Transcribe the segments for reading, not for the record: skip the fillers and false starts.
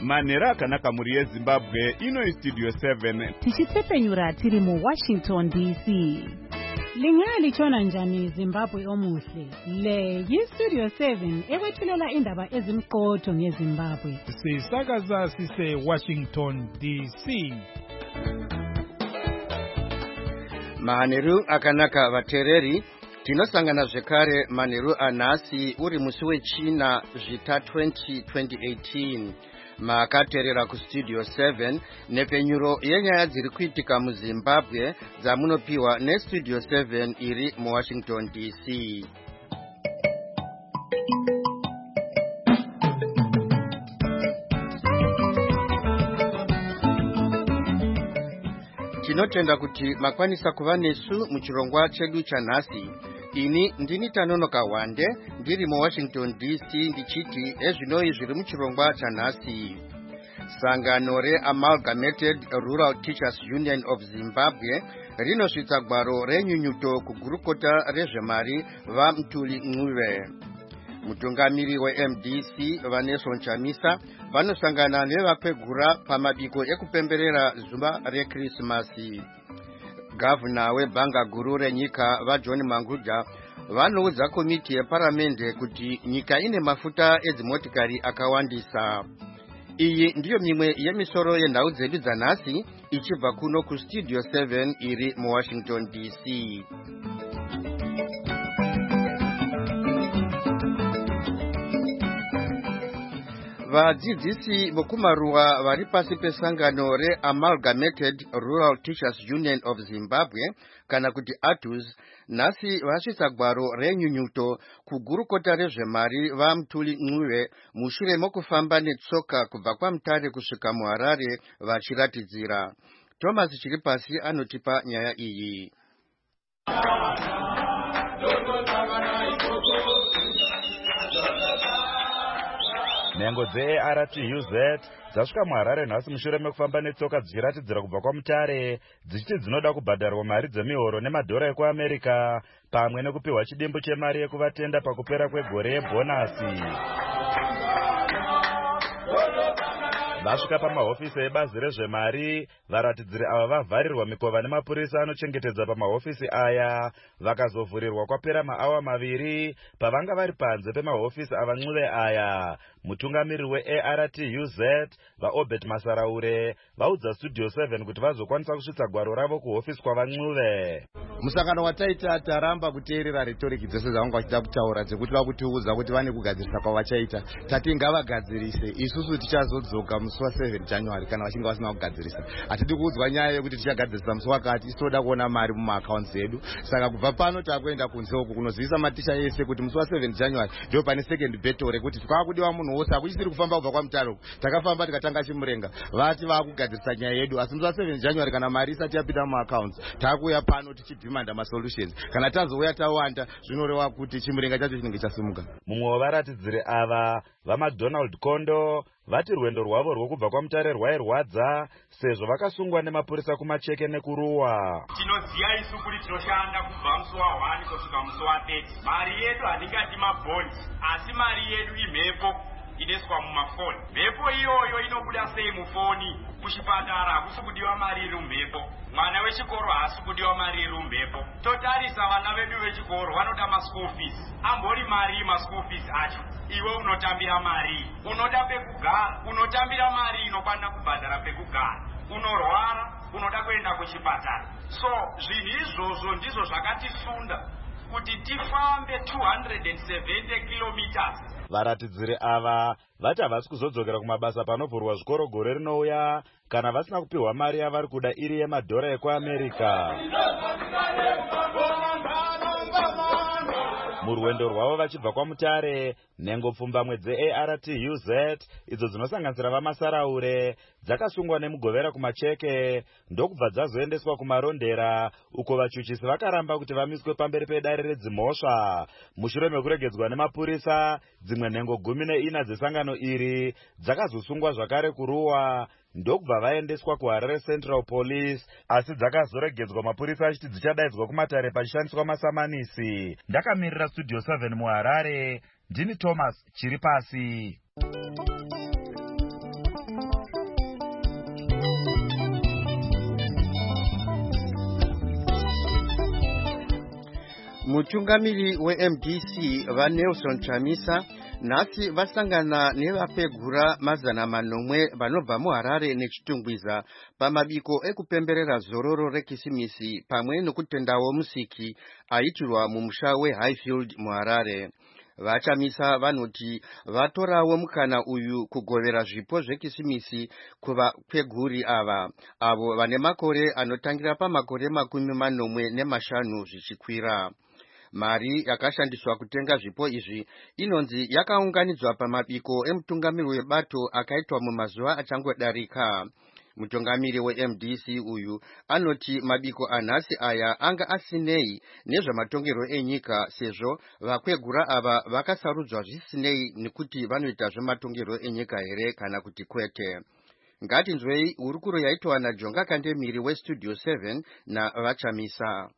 Manheru akanaka muri yeZimbabwe, ino Studio 7. Tichitsepenyura tiri mu Washington DC. Lingalichona njani Zimbabwe omuhle. Le yi-Studio 7 ekwethulela indaba ezimqotho ngeZimbabwe. Sisakaza sise Washington DC. Manheru akanaka vatereri. Tinosangana zvekare manheru anhasi uri musi wechina zvita 2018. Makaterera kuStudio 7 nepenyuro yenyaya dziri kuitika muZimbabwe dzamunopiwa neStudio 7 iri muWashington DC. Tinotenda kuti makwanisa kuva nesu muchirongwa chedu chanhasi. Ini ndini Tanonoka Wande ndiri muWashington DC ndichiti ezvinoi zviri muchirongwa chanhasi. Sangano reAmalgamated Rural Teachers Union of Zimbabwe rinosvitsa gwaro renyunyuto kugurukota rezvemari vaMtuli Ncube. Mutungamiri weMDC Vanessa Chamisa vanosangana nevakwegura pamabiko ekupemberera zuva reKrisimasi. Gavana weBhanga Guru renyika vaJohn Manguja vanoudza komiti yeparamende kuti nyika ine mafuta edzimotikari akawandisa. Iyi ndiyo mimwe yemisoro yenhau dzedu dzanhasi ichibva kuno kuStudio 7 iri muWashington DC. Vadzidzisi vokumaruwa vari pasi pesangano reAmalgamated Rural Teachers Union of Zimbabwe kana kuti ATUZ nhasi vasvitsa gwaro renyunyuto kugurukota rezvemari vaMtuli Ncube mushure mokufamba netsoka kubva kwaMutare kusvika muHarare vachiratidzira. Thomas Chiripasi anotipa nyaya iyi. Nhengo dzeARTUZ dzasvika muHarare nhasi mushure mekufamba netsoka dzichiratidzira kubva kwaMutare dzichiti dzinoda kubhadharwa mari dzemihoro nemadhora ekuAmerika pamwe nekupiwa chidimbu chemari yekuvatenda pakupera kwegore yebhonasi. Vasvika pamahofisi ebazi rezvemari, varatidziri ava vavharirwa mikova nemapurisa anochengetedza pamahofisi aya, vakazovhurirwa kwapera maawa maviri pavanga vari panze pemahofisi avaNcube aya. Mutungamiri weARTUZ vaObert Masaraure vaudza Studio 7 kuti vazokwanisa kusvitsa gwaro ravo kuhofisi kwavaNcube. Musangano wataita taramba kuteerera retoriki dzose dzavanga vachida kutaura dzekuti vakutiudza kuti vane kugadzirisa kwavachaita. Tati ngavagadzirise, isusu tichazodzoka musi wa7 January kana vachinge vasina kugadzirisa. Hatidi kuudzwa nyaya yekuti tichagadzirisa musi wakati, isoda kuona mari mumaaccounts edu. Saka kubva pano takuenda kunze uku kunozivisa maticha ese kuti musi wa7 January ndio pane second battle rekuti kwakudiwa munhu wose akuchitiri kufamba kubva kwaMutare uku. Takafamba tikatanga chimurenga. Vati vakugadzirisa nyaya yedu asi musi wa7 January kana mari isati yapinda mumaaccounts takuya pano tichidhimanda masolutions. Kana tazouya tawanda zvinoreva kuti chimurenga chacho chinenge chasimuka. Mumwe wavaratidziri ava vaMcDonald Kondo vati rwendo rwavo rwokubva kwaMutare rwairwadza sezvo vakasungwa nemapurisa kumacheke nekuruwa. Tinoziva isu kuti tinoshanda kubva musi wa1 kusvika musi wa30. Mari yedu hatingati mabhondi asi mari yedu imhepo inoiswa mumafoni. Mhepo iyoyo inobuda sei mufoni? Kuchipatara hakusi kudiwa mari iri mumhepo. Mwana wechikoro haasi kudiwa mari iri mumhepo. Totarisa vana vedu vechikoro vanoda maschool fees. Ambori mari maschool fees acho. Iwe unotambira mari, unoda pekugara, unotambira mari inokwana kubhadhara pekugara. Unorwara, unoda kuenda kuchipatara. So zvinhu izvozvo ndizvo zvakatisunda kuti tifambe 270 kilometers. Varatidziri ava vati havasi kuzodzokera kumabasa panovhurwa zvikoro gore rinouya kana vasina kupiwa mari yavari kuda iri yemadhora ekuAmerika. Murwendo rwavo vachibva kwaMutare, nhengo pfumbamwe dzeARTUZ idzo dzinosanganisira vaMasaraure dzakasungwa nemugovera kumacheke ndokubva dzazoendeswa kumarondera uko vachuchisi vakaramba kuti vamiswe pamberi pedare redzimhosva. Mushure mekuregedzwa nemapurisa, dzimwe nhengo 14 dzesangano iri dzakazosungwa zvakare kuruwa ndokubva vaendeswa kuHarare Central Police asi dzakazoregedzwa mapurisa achiti dzichadaidzwa kuMatare pachishandiswa masamanisi. Ndakamirira Studio 7 muHarare, ndini Thomas Chiripasi. Mutungamiri weMDC vaNelson Chamisa nasi vasangana nevapegura mazana manomwe vanobva muHarare nechitungwiza pamabiko ekupemberera zororo rekisimisi pamwe nokutendawo musiki aitirwa mumusha weHighfield muHarare. Vachamisa vanoti vatorawo mukana uyu kugovera zvipo zvekisimisi kuvapeguri avo vane makore anotangira pamakore 45 zvichikwira. Mari yakashandiswa kutenga zvipo izvi inonzi yakaunganidzwa pamabiko emutungamiri webato akaitwa mumazuva achangodarika. Mutungamiri weMDC uyu anoti mabiko anhasi aya anga asinei nezvamatongero enyika sezvo vakwegura ava vakasarudzwa zvisinei nekuti vanoita zvematongero enyika here kana kuti kwete. Ngatinzwei hurukuro yaitwa naJonga Kandemiri weStudio 7 navachamisa.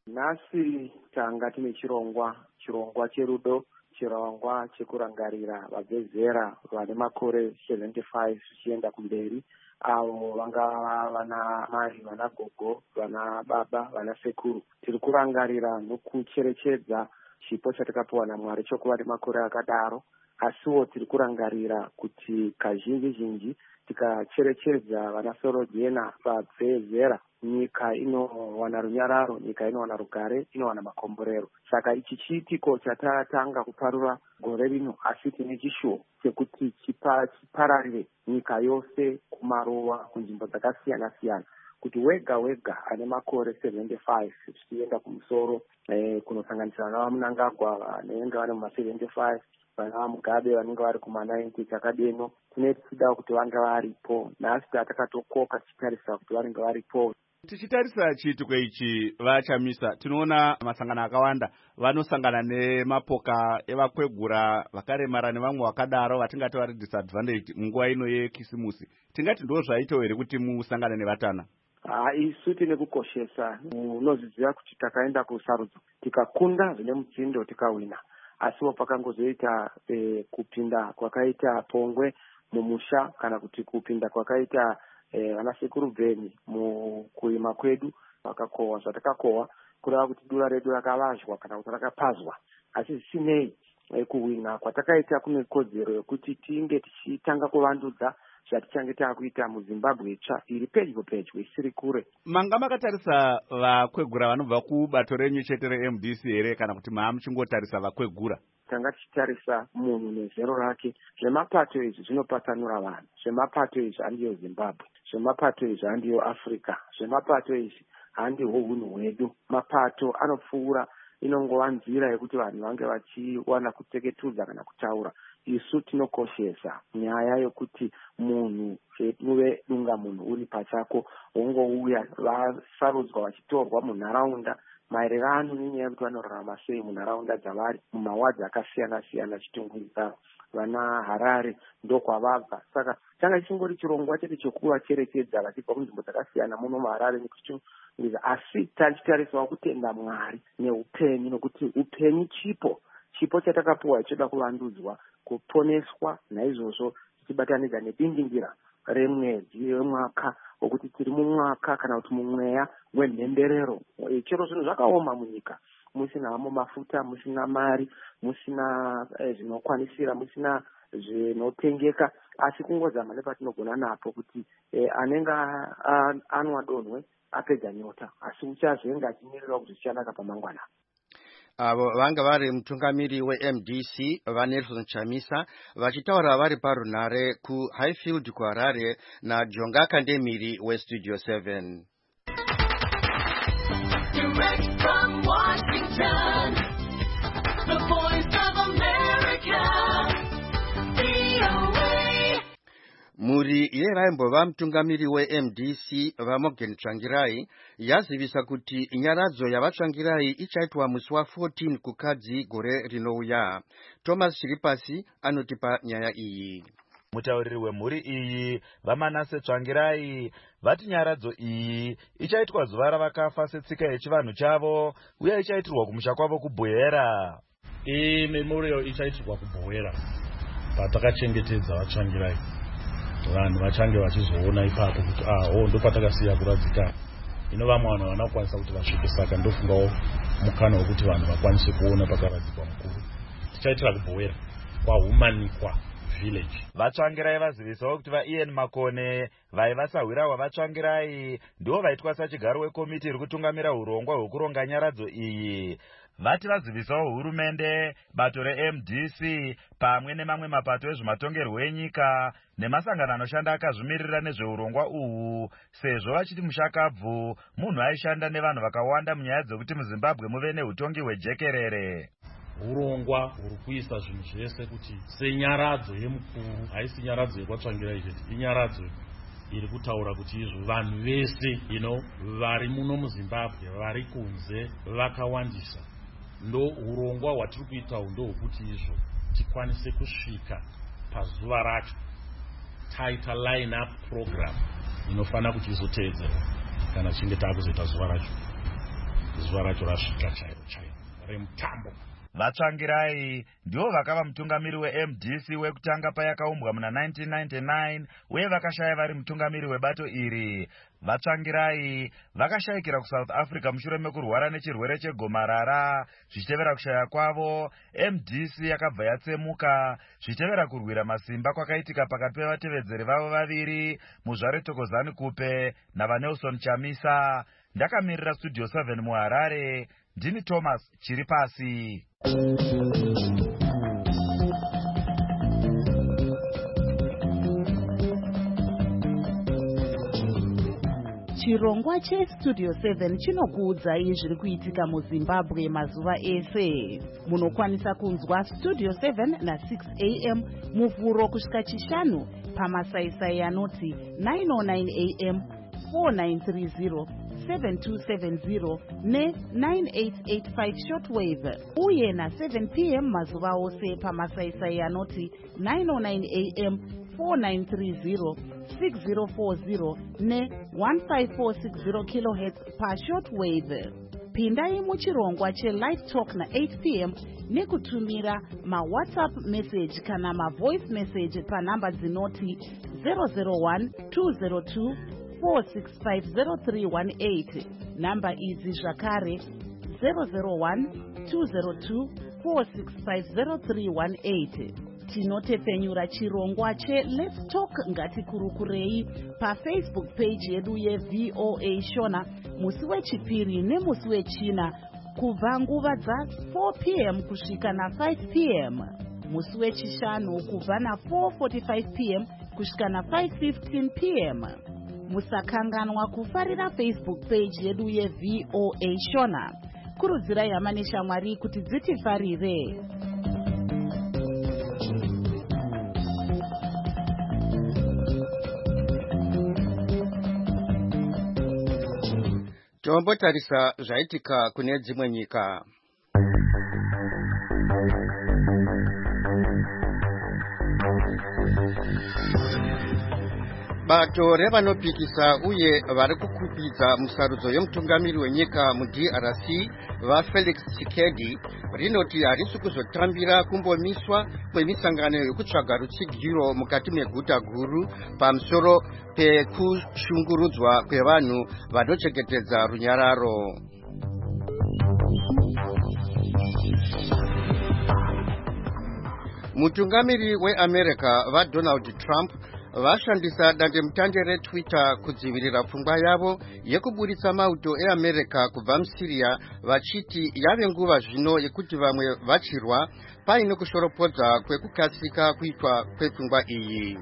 Nasi tanga tine chirongwa cherudo, chirongwa chekurangarira vabvezera vane makore 75 zvichienda kumberi, avo vangava vana mai, vana gogo, vana baba, vana sekuru. Tiri kurangarira nokucherechedza chipo chatakapiwa naMwari chokuva nemakore akadaro, asiwo tiri kurangarira kuti kazhinji tikacherechedza vana Sorodhena vabvezera, nyika inowana runyararo, nyika inowana rugare, inowana makomborero. Saka ichi chiitiko chatatanga kuparura gore rino, asi tine chishuwo chekuti chipararire nyika yose kumaruwa kunzvimbo dzakasiyana-siyana, kuti wega ane makore 75 zvichienda kumusoro, kunosanganisira vana vaMunangagwa vanenge vari muma75, vana vaMugabe vanenge vari kuma90 chakadeno. Tine tichida kuti vange varipo, nhasi takatokoka tichitarisa kuti vanenge varipo. Tichitarisa chiitiko ichi vachamisa, tinoona masangano akawanda vanosangana nemapoka evakwegura vakaremara nevamwe vakadaro vatingati vari disadvantage munguva ino yekisimusi. Tingati ndo zvaito here kuti musangane nevatana? Isu tine kukoshesa, unozviziva kuti takaenda kusarudzo tikakunda zvine mutsindo tikawina, asiwo pakangozoita kupinda kwakaita Pongwe mumusha kana kuti kupinda kwakaita vana sekuru Bveni mukuima kwedu vakakohwa zvatakakohwa, kureva kuti dura redu rakavazhwa kana kuti rakapazwa. Asi zvisinei, kuwina kwatakaita kune kodzero yokuti tinge tichitanga kuvandudza zvatichange takuita muZimbabwe itsva iri pedyo isiri kure. Manga makatarisa vakwegura vanobva kubato renyu chete reMDC here kana kuti muchingotarisa vakwegura? Tanga tichitarisa munhu nezero rake. Zvemapato izvi zvinopatanura vanhu, zvemapato izvi handiyo Zimbabwe, zvemapato izvi handiyo Africa, zvemapato izvi handiho hunhu hwedu. Mapato anopfuura, inongova nzira yekuti vanhu vange vachiwana kuteketudza kana kutaura. Isu tinokoshesa nyaya yokuti munhu uve dunga munhu uri pachako, wongouya vasarudzwa vachitorwa munharaunda maererano nenyaya yekuti vanorarama sei munharaunda dzavari mumawadzi akasiyana-siyana. Chitungwiza vana Harare ndokwavabva. Saka changa chingori chirongwa chete chokuvacherechedza vachibva kunzvimbo dzakasiyana muno muHarare nekuchitungwiza, asi tachitarisawo kutenda Mwari neupenyu, nokuti upenyu chipo chatakapiwa choda kuvandudzwa, kuponeswa. Naizvozvo tichibatanidza nedindingira remwedzi wemwaka wokuti tiri mumwaka kana kuti mumweya wenhemberero. Chero zvinhu zvakaoma munyika, musina hamo mafuta, musina mari, musina zvinokwanisira, musina zvinotengeka, asi kungozama nepatinogona napo kuti anenge anwa donhwe apedza nyota, asi uchazvenga achimirira kuti zichanaka pamangwana. Avo vanga vari mutungamiri weMDC vaNelson Chamisa vachitaura vari parunhare kuHighfield kuHarare naJonga Kandemiri weStudio 7. Direct from Washington, the voice of America, VOA. Muri yeraimbova mutungamiri weMDC vaMorgan Tsvangirai yazivisa kuti nyaradzo yavatsvangirai ichaitwa musi wa14 kukadzi gore rinouya. Thomas Chiripasi anotipa nyaya iyi. Mutauriri wemhuri iyi vaManase Tsvangirai vati nyaradzo iyi ichaitwa zuva ravakafa setsika yechivanhu chavo uye ichaitirwa kumusha kwavo kuBwera. Memorial ichaitirwa kuBwera patakachengetedza vaTsvangirai. Vanhu vachange vachizoona ipapo kuti ndo patakasiya kuradzika. vamwe vanhu vanokwanisa kuti vasvike. Saka ndofungawo mukana wekuti vanhu vakwanise kuona pakaradzikwa mukuru. Tichaitira kubhowera kwahumanikwa village. Vatsvangirai vazivisawo kuti vaIan Makone vaivasahwira wavatsvangirai ndivo vaitwasa chigaro wekomiti iri kutungamira urongwa hwekuronga nyaradzo iyi. Vati vazivisawo hurumende, bato reMDC pamwe nemamwe mapato ezvematongerwo enyika nemasangano anoshanda akazvimirira nezveurongwa uhu, sezvo vachiti Mushakabvu munhu aishanda nevanhu vakawanda munyaya dzekuti muZimbabwe muve neutongi hwejekerere. Urongwa huri kuisa zvinhu zvese kuti senyaradzo yemukuru, haisi nyaradzo yekwatsvangirai chete, inyaradzo iri kutaura kuti izvo vanhu vese vari muno muZimbabwe vari kunze vakawandisa. Ndo urongwa hwatiri kuita ndo hwokuti izvo tikwanise kusvika pazuva racho taita line up program inofanira kuti izoteedzerwa kana chinge takuzoita zuva racho rasvika chairo remutambo. Vatsvangirai ndivo vakava mutungamiri weMDC wekutanga payakaumbwa muna 1999 uye vakashaya vari mutungamiri webato iri. Vatsvangirai vakashayikira kuSouth Africa mushure mekurwara nechirwere chegomarara. Zvichitevera kushaya kwavo, MDC yakabva yatsemuka zvichitevera kurwira masimba kwakaitika pakati pevatevedzeri vavo vaviri, Muzvare Thokozani Kupe navaNelson Chamisa. Ndakamirira Studio 7 muHarare, ndini Thomas Chiripasi. Chirongwa cheStudio 7 chinokuudzai zviri kuitika muZimbabwe mazuva ese. Munokwanisa kunzwa Studio 7 na6 am muvhuro kusvika chishanu pamasaisai anoti 909 am, 4930, 7270 ne9885 shortwave, uye na7 pm mazuva ose pamasaisai anoti 909 am, 4930, 6040 ne1546 kHz pashortwave. Pindai muchirongwa chelive talk na8 pm nekutumira mawhatsapp message kana mavoice message panhamba dzinoti 001 202 4650318. Namba idzi zvakare 001 202 4650318. Tinotepfenyura chirongwa cheLet's Talk ngatikurukurei paFacebook page yedu yeVOA Shona musi wechipiri nemusi wechina kubva nguva dza4 pm kusvika na5 pm, musi wechishanu kubva na4:45 pm kusvika na5:15 pm. Musakanganwa kufarira Facebook page yedu yeVOA Shona. Kurudzirai hama neshamwari kuti dzitifarire. Tombotarisa zvaitika kune dzimwe nyika. Bato revanopikisa uye vari kukupidza musarudzo yemutungamiri wenyika muDRC vaFelix Tshisekedi rinoti harisi kuzotambira kumbomiswa kwemisangano yekutsvaga rutsigiro mukati meguta guru pamusoro pekushungurudzwa kwevanhu vanochengetedza runyararo. Mutungamiri weAmerica vaDonald Trump vashandisa dandemutande reTwitter kudzivirira pfungwa yavo yekuburitsa mauto eAmerica kubva muSyria, vachiti yave nguva zvino yekuti vamwe vachirwa paine kushoropodza kwekukasika kuitwa kwepfungwa iyi.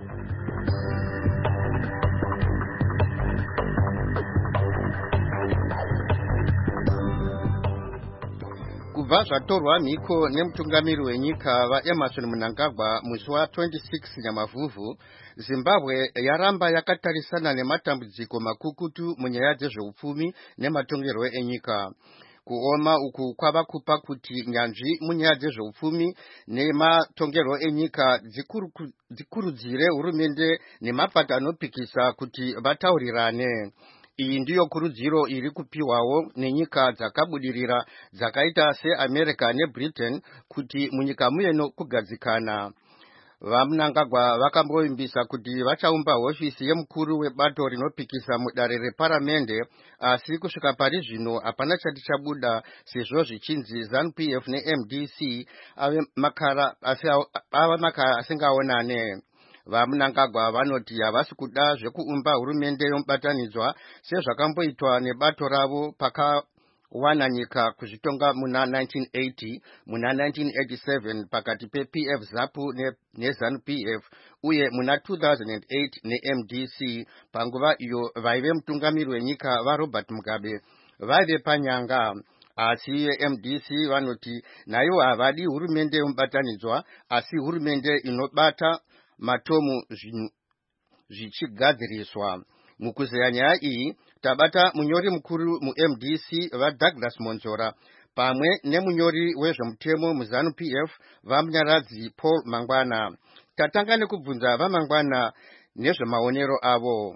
Kubva zvatorwa mhiko nemutungamiri wenyika vaEmerson Mnangagwa musi wa26 Nyamavhuvhu, Zimbabwe yaramba yakatarisana nematambudziko makukutu munyaya dzezveupfumi nematongerwo enyika. Kuoma uku kwava kupa kuti nyanzvi munyaya dzezveupfumi nematongerwo enyika dzikurudzire hurumende nemapato anopikisa kuti vataurirane. Iyi ndiyo kurudziro iri kupiwawo nenyika dzakabudirira dzakaita seAmerica neBritain kuti munyika muyeno kugadzikana. vaMnangagwa vakambovimbisa kuti vachaumba hofisi yemukuru webato rinopikisa mudare reparamende, asi kusvika pari zvino hapana chati chabuda, sezvo zvichinzi ZANU-PF neMDC ave makara asingaonane. VaMnangagwa vanoti havasi kuda zvekuumba hurumende yomubatanidzwa sezvakamboitwa nebato ravo wana nyika kuzvitonga muna 1980, muna 1987 pakati pePF ZAPU neZANU-PF, uye muna 2008 neMDC. Panguva iyo vaive mutungamiri wenyika vaRobert Mugabe vaive panyanga, asi MDC vanoti nayo havadi hurumende yomubatanidzwa, asi hurumende inobata matomu zvichigadziriswa. Mukuzeya nyaya iyi tabata munyori mukuru muMDC vaDouglas Monzora pamwe nemunyori wezvemutemo muZANU-PF vaMunyaradzi Paul Mangwana. Tatanga nekubvunza vaMangwana nezvemaonero avo.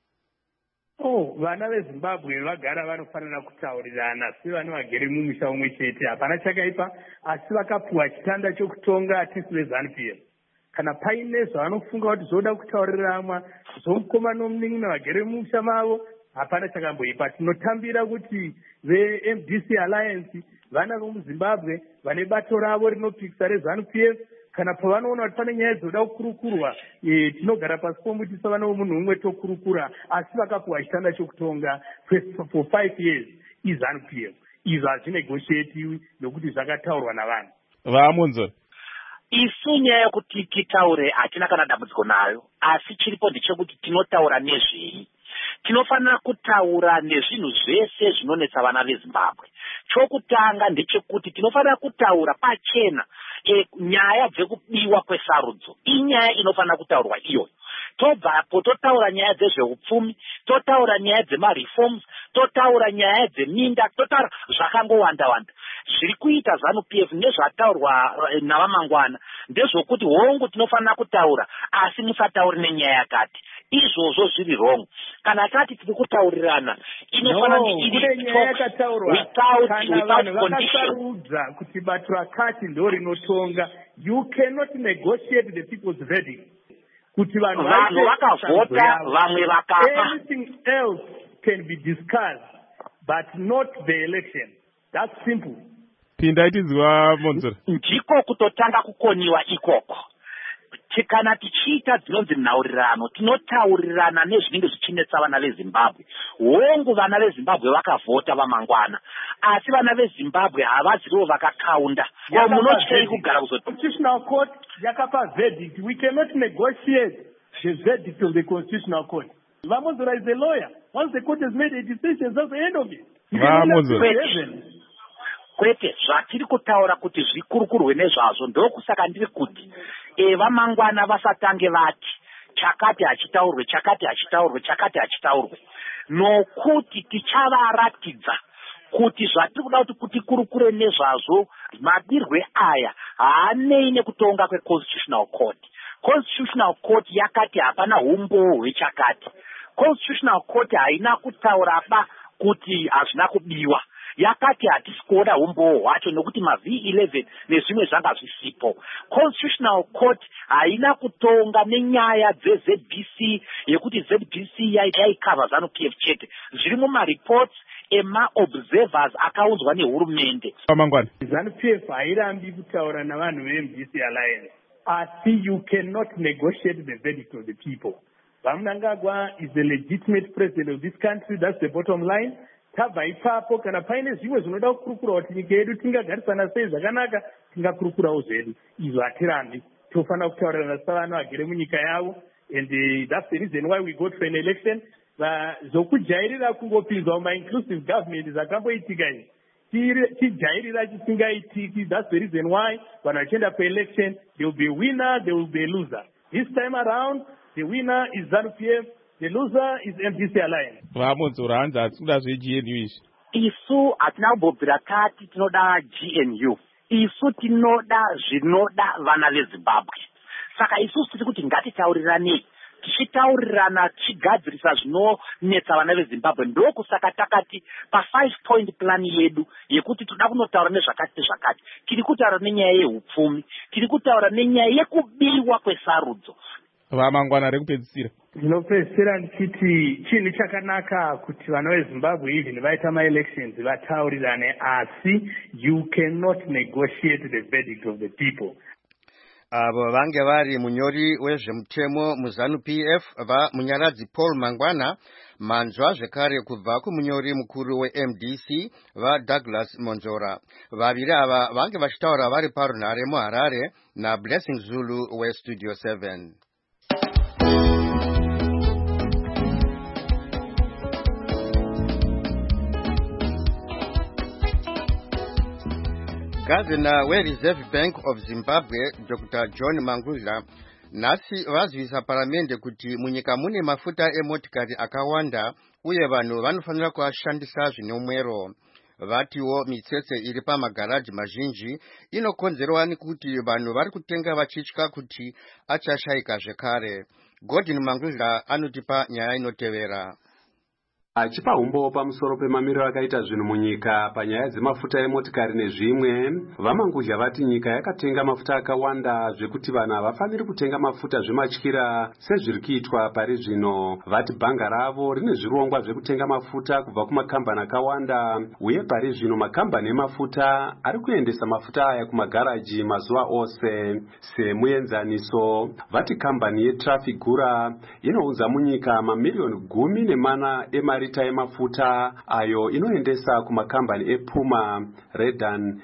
Vana veZimbabwe vagara vanofanira kutaurirana sevana vagere mumusha umwe chete, hapana chakaipa, asi vakapuwa chitanda chokutonga atisi veZANU-PF. Kana paine zvavanofunga kuti zvoda kutaurirana zvomukoma nomunin'ina vagere mumusha mavo, hapana chakamboipa. Tinotambira kuti veMDC Alliance vana vomuZimbabwe vane bato ravo rinopikisa reZANU-PF, kana pavanoona kuti pane nyaya dzoda kukurukurwa, tinogara pasi pomuti savana vomunhu umwe tokurukura, asi vakapuwa chitanda chokutonga for 5 years iZANU-PF. Izvo hazvinegotiatiwi nokuti zvakataurwa navanhu. Vamunzo isu nyaya yekuti titaure hatina kana dambudziko nayo, asi chiripo ndechekuti tinotaura nezvei. Tinofanira kutaura nezvinhu zvese zvinonetsa vana veZimbabwe. Chokutanga ndechekuti tinofanira kutaura pachena nyaya dzekubiwa kwesarudzo. Inyaya inofanira kutaurwa iyoyo. Tobvapo totaura nyaya dzezveupfumi, totaura nyaya dzemareforms, totaura nyaya dzeminda, totaura zvakangowanda-wanda. Zviri kuita ZANU-PF nezvataurwa navaMangwana ndezvokuti hongu tinofanira kutaura, asi musatauri nenyaya yakati. Izvozvo zviri wrong. Kana tati tiri kutaurirana inofanira nyaya yakataurwa kana vanhu vakasarudza kuti bato rakati ndo rinotonga. You cannot negotiate the people's verdict. Kuti vanhu vakavota vamwe vakafa. Anything else can be discussed but not the election. That's simple. Pinda tidziwa Monzora. Ndiko kutotanga kukoniwa ikoko. Kana tichiita dzinonzi nhaurirano, tinotaurirana nezvinenge zvichinetsa vana veZimbabwe. Hongu vana veZimbabwe vakavhota vaMangwana, asi vana veZimbabwe havaziriwo vakakaunda. Munotyei kugara kuzoti Constitutional Court yakapa verdict. We cannot negotiate the verdict of the Constitutional Court. Vamonzora is a lawyer. Once the court has made a decision, that's the end of it. Kwete zvatiri kutaura kuti zvikurukurwe nezvazvo ndokusaka ndiri kuti vaMangwana vasatange vati chakati hachitaurwe, chakati hachitaurwe, chakati hachitaurwe, nokuti tichavaratidza kuti zvatiri kuda kuti kurukure nezvazvo madirwe aya haanei nekutonga kweConstitutional Court. Constitutional Court yakati hapana umboo hwechakati. Constitutional Court haina kutaura kuti hazvina kubiwa. Yakati hatisi kuona umboo hwacho nokuti V11 nezvimwe zvanga zvisipo. Constitutional Court haina kutonga nenyaya dzeZBC yekuti ZBC yaikava ZANU-PF chete. Zviri mumareports ema-observers akaunzwa nehurumende. ZANU-PF hairambi kutaura navanhu veMDC Alliance. Asi you cannot negotiate the verdict of the people. VaMnangagwa is the legitimate president of this country. That's the bottom line. Tabva ipapo kana paine zvimwe zvinoda kukurukura kuti nyika yedu tingagarisana sei zvakanaka, tingakurukurawo zvedu. Izvo hatirambi. Tofanira kutaurirana savanhu vagere munyika yavo, and that's the reason why we go to an election. Zvokujairira kungopinzwa muma-inclusive government zvakamboitika izvi, tijairira chisingaitiki. That's the reason why vanhu vachienda kuelection, there will be a winner, there will be a loser. This time around, the winner is ZANU-PF, the loser is MDC Alliance. Vamonzora hanzi hatikuda zveGNU izvi. Isu hatina kubvira kati tinoda GNU. Isu tinoda zvinoda vana veZimbabwe. Saka isusu tiri kuti ngatitaurirane tichitaurirana tichigadzirisa zvinonetsa vana vezimbabwe. Ndokusaka takati pa5 point plan yedu yekuti toda kunotaura nezvakati zvakati. Tiri kutaura nenyaya yehupfumi, tiri kutaura nenyaya yekubiwa kwesarudzo. Vamangwana rekupedzisira. Ndinopedzisira ndichiti chinhu chakanaka kuti vana vezimbabwe even vaita ma-elections vataurirane, asi you cannot negotiate the verdict of the people. Avo vange vari munyori wezvemutemo muzanu PF munyaradzi Paul Mangwana, manzwa zvekare kubva kumunyori mukuru weMDC Douglas Monzora. Vaviri ava vange vachitaura vari parunhare muHarare naBlessing Zulu weStudio 7. Governor weReserve Bank of Zimbabwe Dr. John Mangudla nasi vazivisa paramende kuti munyika mune mafuta emotikari akawanda uye vanhu vanofanira kuashandisa zvinomwero. Vatiwo mitsetse iri pamagaraji mazhinji inokonzerwa nekuti vanhu vari kutenga vachitya kuti achashayika zvekare. Gordon Mangudla anotipa nyaya inotevera. Achipa umbo pamusoro pemamiriro akaita zvinhu munyika panyaya dzemafuta emotikari nezvimwe, vaMangudla vati nyika yakatenga mafuta akawanda zvekuti vanhu havafaniri kutenga mafuta zvematyira sezviri kuitwa pari zvino. Vati bhanga ravo rine zvirongwa zvekutenga mafuta kubva kumakambani akawanda, uye pari zvino makambani emafuta ari kuendesa mafuta aya kumagaraji mazuva ose. Semuenzaniso, vati kambani yeTrafigura inounza munyika mamiliyoni 10 emari emafuta ayo inoendesa kumakambani ePuma, Redan,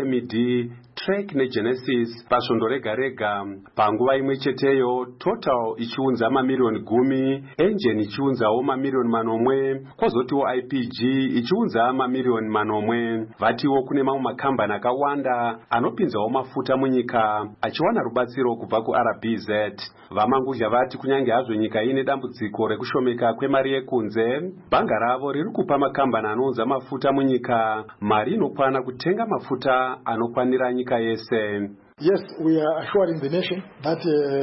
CMD, Trek neGenesis pasvondo rega rega. Panguva imwe cheteyo Total ichiunza mamiliyoni 10, Engen ichiunzawo mamiliyoni 9, kwozotiwo IPG ichiunza mamiliyoni 9. Vatiwo kune mamwe makambani akawanda anopinzawo mafuta munyika achiwana rubatsiro kubva kuRBZ. VaMangudla vati kunyange hazvo nyika ine dambudziko rekushomeka kwemari yekunze, bhanga ravo riri kupa makambani anounza mafuta munyika mari inokwana kutenga mafuta anokwanira nyika yese. Yes, we are assuring the nation that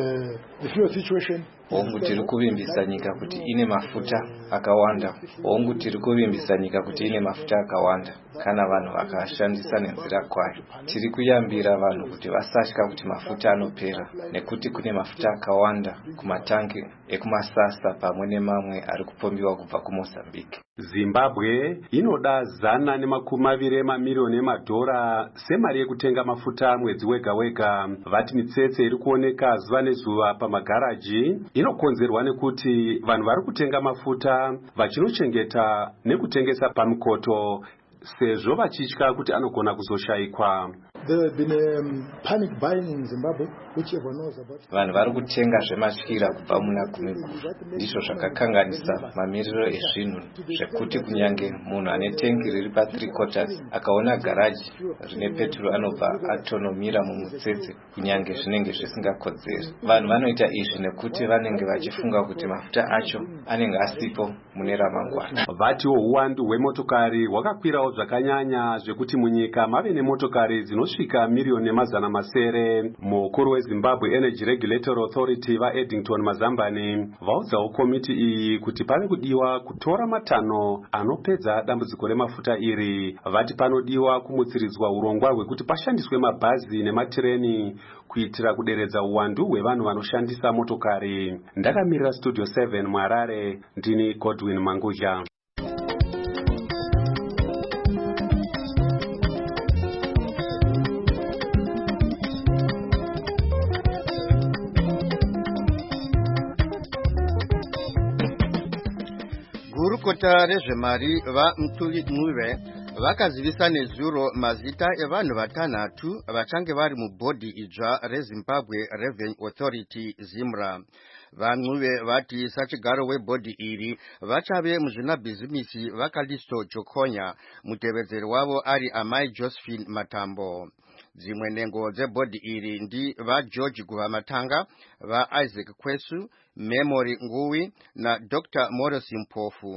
the fuel situation Hongu tiri kuvimbisa nyika kuti ine mafuta akawanda. Hongu tiri kuvimbisa nyika kuti ine mafuta akawanda. Kana vanhu vakashandisa nenzira kwayo. Tiri kuyambira vanhu kuti vasatya kuti mafuta anopera, nekuti kune mafuta akawanda kumatangi ekumasasa pamwe nemamwe ari kupombiwa kubva kuMozambique. Zimbabwe inoda $120 miliyoni semari yekutenga mafuta mwedzi wega wega. Vati mitsetse iri kuoneka zuva nezuva pamagaraji inokonzerwa nekuti vanhu vari kutenga mafuta vachinochengeta nekutengesa pamikoto sezvo vachitya kuti anogona kuzoshayikwa. There have been panic buying in Zimbabwe, which everyone knows about. Vanhu vari kutenga zvematyira kubva muna kumiguru. Ndizvo zvakakanganisa mamiriro ezvinhu zvekuti kunyange munhu ane tengi riri pa3/4 akaona garaji rine petro anobva atonomira mumutsetse kunyange zvinenge zvisingakodzeri. Vanhu vanoita izvi nekuti vanenge vachifunga kuti mafuta acho anenge asipo mune ramangwana. Vatiwo uwandu hwemotokari hwakakwirawo zvakanyanya zvekuti munyika mave nemotokari dzinosvika miliyoni 700. Mukuru weZimbabwe Energy Regulatory Authority vaEddington Mazambani vaudzawo komiti iyi kuti pave kudiwa kutora matanho anopedza dambudziko remafuta iri. Vati panodiwa kumutsiridzwa urongwa hwekuti pashandiswe mabhazi nematireni kuitira kuderedza uwandu hwevanhu vanoshandisa motokari. Ndakamirira Studio 7 muHarare, ndini Godwin Mangudla. Gurukota rezvemari vaMutuli vakazivisa nezuro mazita evanhu vatanhatu vachange vari mubhodhi idzva reZimbabwe Revenue Authority ZIMRA. Vanhuve vati sachigaro webhodhi iri vachave muzvinabhizimisi vaKalisto Jokonya, mutevedzeri wavo ari amai Josephine Matambo. Dzimwe nhengo dzebhodhi iri ndi vaGeorge Guvamatanga, vaIsaac Kwesu, Memory Nguwi na Dr. Morris Mpofu.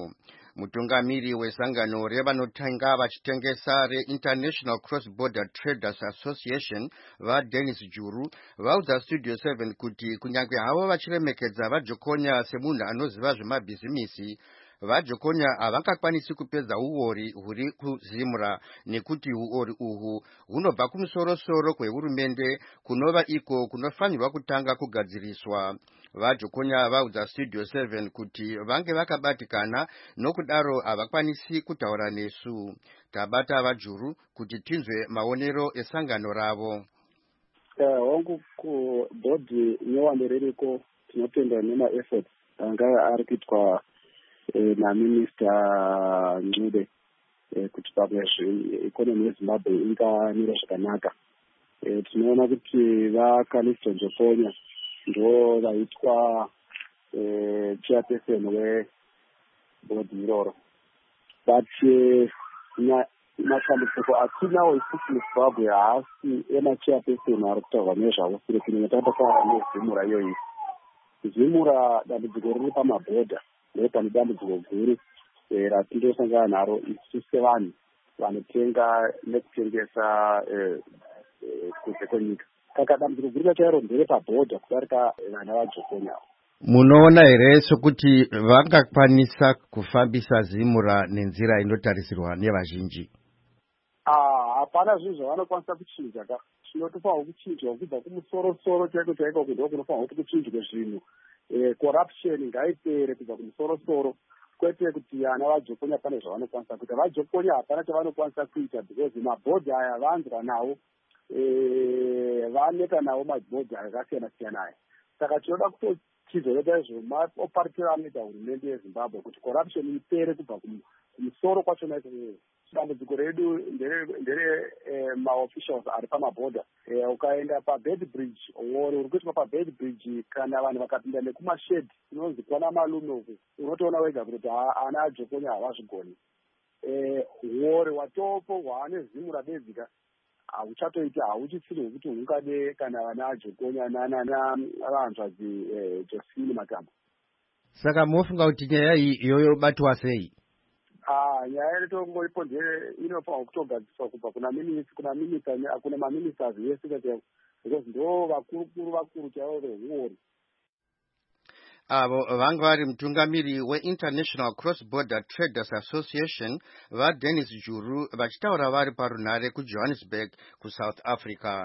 Mutungamiri wesangano revanotenga vachitengesa reInternational Cross-Border Traders Association vaDennis Juru vaudza Studio 7 kuti kunyange havo vachiremekedza vaJokonya semunhu anoziva zvemabhizimisi, vaJokonya havangakwanisi kupedza uori huri kuzimura nekuti uori uhu hunobva kumusoro-soro kwehurumende kunova iko kunofanirwa kutanga kugadziriswa. VaJokonya vaudza Studio 7 kuti vange vakabatikana nokudaro havakwanisi kutaura nesu. Tabata vaJuru kuti tinzwe maonero esangano ravo. Wangu kubhodhi newande ririko tinotenda nemaefforts anga ari kuitwa naminista Ncube kuti pamwe ikonomi yeZimbabwe ingamira zvakanaka. Tinoona kuti vaKallisto Jokonya ndo vaitwa chairperson webhodhi iroro, but matambudziko atinawo isusu muZimbabwe haasi emachairperson ari kutaurwa nezvavo sire kunyanya tabatana nezimura iyoyi. Zimura dambudziko riri pamabhodha nepane dambudziko guru ratindosangana naro isu sevanhu vanotenga nekutengesa kunze kwenyika. Saka dambudziko guru rachairo ndere pabhodha kudarika vana vaJokonya. Munoona here sokuti vangakwanisa kufambisa zimura nenzira inotarisirwa nevazhinji? Hapana zvinhu zvavanokwanisa kuchinja ka. Chinotofanirwa kuchinjwa kubva kumusoro-soro chaiko chaiko kuti ndokunofanirwa kuti kuchinjwe zvinhu. Corruption ngaipere kubva kumusoro-soro, kwete kuti vana vaJokonya pane zvavanokwanisa kuita. VaJokonya hapana chavanokwanisa kuita because mabhodhi aya vanzwa nawo, vaneta nawo mabhodhi akasiyana-siyana aya. Saka tinoda kutochinjoreta izvo maoparitiro anoita hurumende yeZimbabwe kuti corruption ipere kubva kumusoro kwachona ikoko. Dambudziko redu ndere maofficials ari pamabhodha. Ukaenda paBed Bridge, uri kuitwa paBed Bridge, kana vanhu vakapinda nekumashedi inonzi kwana malume uku, unotoona wega kuti ana aJokonya havazvigoni. Uori watopo hwane zimura bedzika hauchatoita, hauchitsiri hwekuti hungade kana vana aJokonya nanavanzvadzi Josephine Matambo. Saka mofunga kuti nyaya iyi iyoyo batwa sei? Nyaya inotongoipo inofanirwa kutogadziswa kubva kuna maministers vese because ndo vakuru chaivo vehuori. Avo vanga vari mutungamiri weInternational Cross-Border Traders Association vaDennis Juru vachitaura vari parunhare kuJohannesburg kuSouth Africa.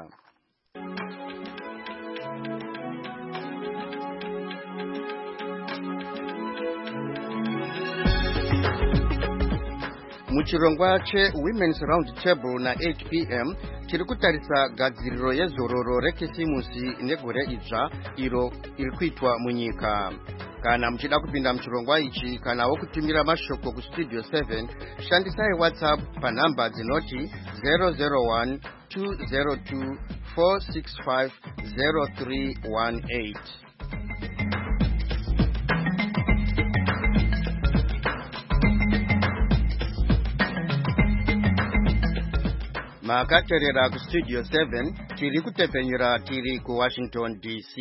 Muchirongwa cheWomen's Round Table na 8 p.m. tiri kutarisa gadziriro yezororo rekisimusi negore idzva iro iri kuitwa munyika. Kana muchida kupinda muchirongwa ichi kana wokutumira mashoko kuStudio 7, shandisai WhatsApp panhamba dzinoti 001 202 465 0318. Makaterera kuStudio 7 tiri kutepenyura tiri kuWashington DC.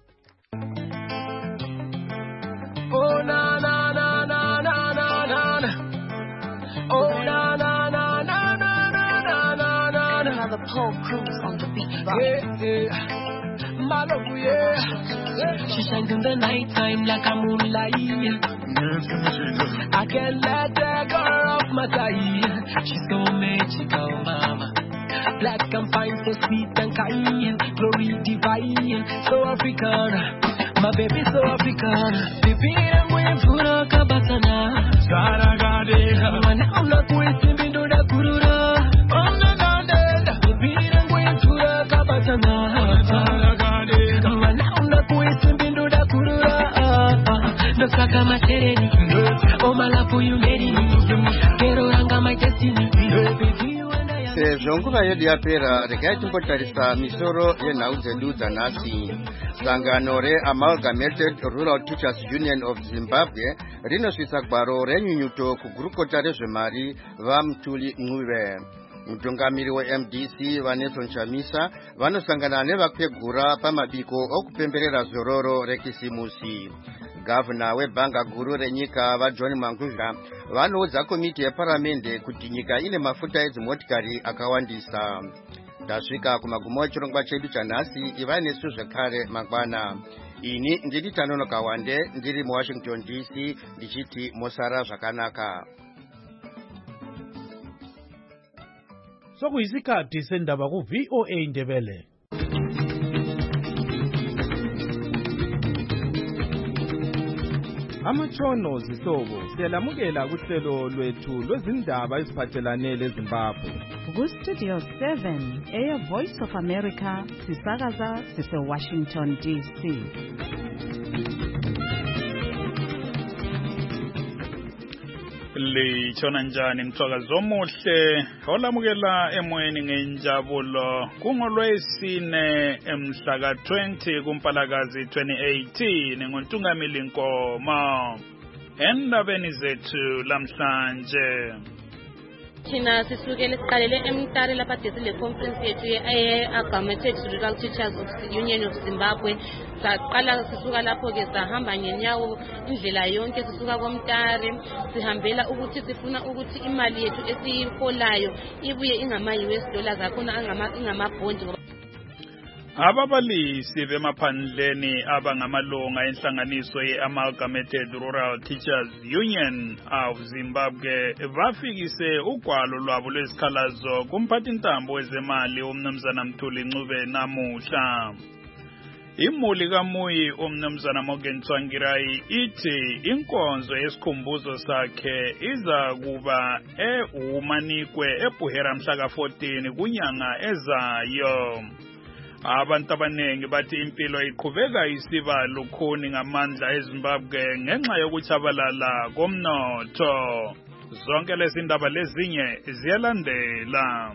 Oh na na na na na na na. Oh na na na na na na na na. Another Paul Cruz on the beat. Yeah. My love, yeah. She shines in the night time like a moonlight. I can't let that girl off my side. She's so magical, mama. Black and fine, so sweet and kind. Glory divine, so African. My baby so African. Baby, I'm going for a kabatana. Saragade. Man, I'm not wasting me do the kurura. I'm not dead. Baby, I'm going for a kabatana. Saragade. Man, I'm not wasting me do the kurura. No saka matereni. Oh, my love for you, lady. Quiero ranga my destiny. Sezvo nguva yedu yapera, regai timbotarisa misoro yenhau dzedu dzanhasi. Sangano reAmalgamated Rural Teachers Union of Zimbabwe rinosvitsa gwaro renyunyuto kugurukota rezvemari vaMutuli Ncube. Mutungamiri weMDC vaNelson Chamisa vanosangana nevakwegura pamabiko okupemberera zororo rekisimusi. Gavana webhanga guru renyika vaJohn Mangudya vanoudza komiti yeparamende kuti nyika ine mafuta edzimotikari akawandisa. Tasvika kumagumo echirongwa chedu chanhasi. Ivai nesu zvekare mangwana. Ini ndiri Tanonoka Wande ndiri muWashington DC ndichiti mosara zvakanaka. Sokuyisikhathi sendaba ku VOA Ndebele. Amatshono zihlobo siyalamukela kuhlelo lwethu lwezindaba eziphathelane leZimbabwe. Ku-Studio 7 eya Voice of America sisakaza sise-Washington DC. Litshona njani mthwakazi omuhle olamukela emoyeni ngenjabulo kungolwesine emhla ka-20 kuMpalakazi 2018 ngontungamili Nkomo. Endabeni zethu lamhlanje thina sisukele siqalele eMtare lapha desile conference yethu ye-Augmented Rural Teachers Union of Zimbabwe. Saqala sisuka lapho ke sahamba ngenyawo indlela yonke sisuka koMtare sihambela ukuthi sifuna ukuthi imali yethu esiyiholayo ibuye ingama-US dollars akhona ingama-bond. Ababalisi bemaphandleni abangamalunga enhlanganiso ye-Amalgamated Rural Teachers Union of Zimbabwe bafikise ugwalo lwabo lwesikhalazo kumphathintambo wezemali uMnumzana Mthuli Ncube namuhla. Imuli kaMuyi uMnumzana Morgan Tsvangirai ithi inkonzo yesikhumbuzo sakhe iza kuba eHumanikwe eBuhera mhla ka-14 kunyanga ezayo. Abantu abanengi bathi impilo iqhubeka isiba lukhuni ngamandla eZimbabwe ngenxa yokutshabalala komnotho. Zonke lezi ndaba lezinye ziyalandela.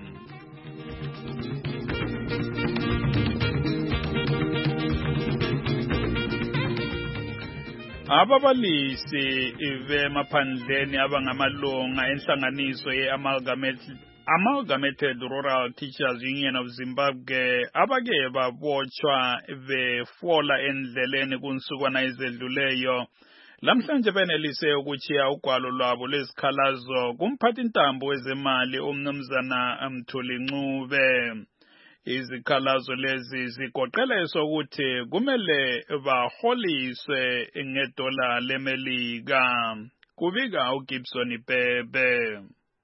Ababalisi bemaphandleni abangamalunga enhlanganiso ye-Amalgamated Rural Teachers Union of Zimbabwe abake babotshwa befola endleleni kunsukwana ezedluleyo lamhlanje benelise ukuchiya ugwalo lwabo lwesikhalazo kumphathintambo wezemali uMnumzana Mthuli Ncube. Izikhalazo lezi zigoqela esokuthi kumele baholiswe ngedola leMelika. Kubika uGibson Bebe.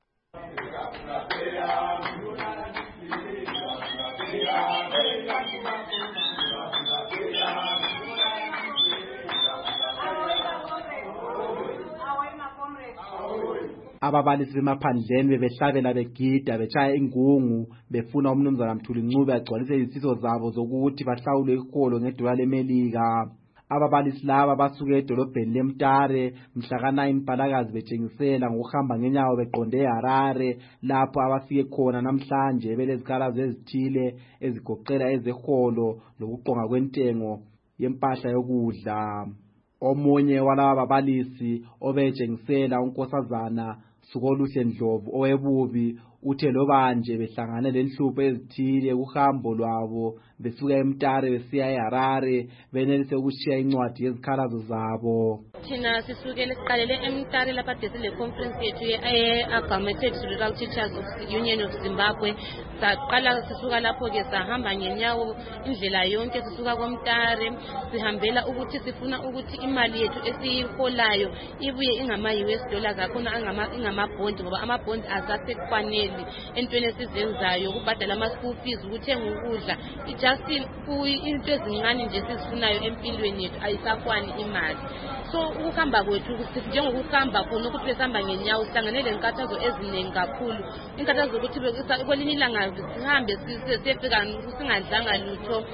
Ababalisi bemaphandleni bebehlabela begida betshaya ingungu befuna uMnumzana Mthuli Ncube agcwalise izifiso zabo zokuthi bahlawulwe iholo ngedola leMelika. Ababalisi laba basuke edolobheni leMtare mhla ka-9 Mpalakazi betshengisela ngokuhamba ngenyawo beqonde eHarare lapho abafike khona namhlanje belezikhalazo ezithile ezigoqela ezeholo lokuqonga kwentengo yempahla yokudla. Omunye walaba babalisi obetshengisela uNkosazana Sukoluhle Ndlovu owebubi uthe loba nje behlangane lenhlupho ezithile kuhambo lwabo besuka eMtare besiya eHarare benelise ukushiya incwadi yezikhalazo zabo. Thina sisukele siqalele eMtare lapha desile conference yethu ye-Augmented Rural Teachers Union of Zimbabwe. Saqala sisuka lapho ke sahamba ngenyawo indlela yonke sisuka koMtare sihambela ukuthi sifuna ukuthi imali yethu esiyiholayo ibuye ingama-US dollars akhona ingama-bond ngoba ama-bond asasekwanele entweni esizenzayo kubhadala ama-school fees ukuthenga ukudla just into ezincane nje sizifunayo empilweni yethu ayisakwani imali. So ukuhamba kwethu njengokuhamba khona ukuthi besihamba ngenyawo sihlangane lenkathazo eziningi kakhulu. Inkathazo zokuthi kwelinye ilanga sihambe siyefika singadlanga lutho.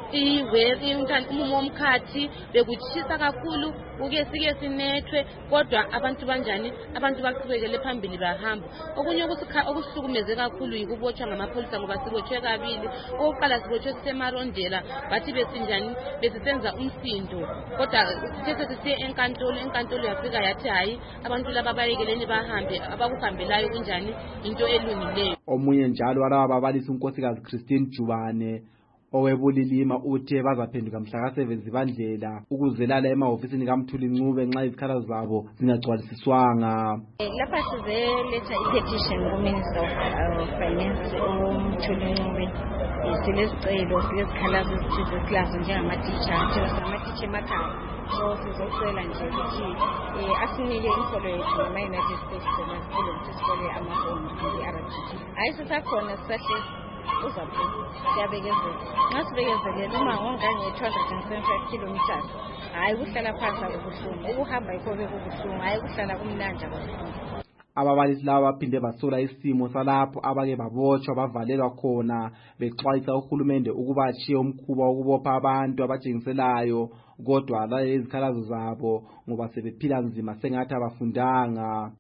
Umumo womkhathi bekutshisa kakhulu uke sike sinethwe kodwa abantu banjani abantu baqhubekele phambili bahamba. Okunye okusukumeze kakhulu yikubotshwa ngamapholisa ngoba sibotshwe kabili. Oqala sibotshwe sisemarondela bathi besinjani besisenza umsindo kodwa sithe sisiye enkantolo yafika yathi hayi abantu laba bayekeleni bahambe abakuhambelayo kunjani into elungileyo. Omunye njalo walaba babalisi uNkosikazi Christine Jubane Owebulilima uthe bazaphenduka mhla ka-7 Zibandlela ukuzelala emahofisini kaMthuli Ncube nxa izikhala zabo zingagcwalisiswanga. Lapha sizeletha i-petition ku-Minister of Finance uMthuli Ncube. Silesicelo silezikhalazo ezithize esilazo njengamatitsha emakhaya. So sizocela nje ukuthi asinike inkolo yethu ngama-United States mazicelo ukuthi sithole amafoni i-RTG. Hayi sisakhona sisahlezi uzaphi siyabekezela. Nxa sibekezelele uma ngongange-275 kilometers, hayi kuhlala phansi akubuhlungu. Ukuhamba yikho bekubuhlungu, hayi kuhlala kumnandi akubuhlungu. Ababalisi laba baphinde basola isimo salapho abake babotshwa bavalelwa khona bexwayisa uhulumende ukuba achiye umkhuba wokubopha abantu abajengiselayo kodwa alale izikhalazo zabo ngoba sebephila nzima sengathi abafundanga.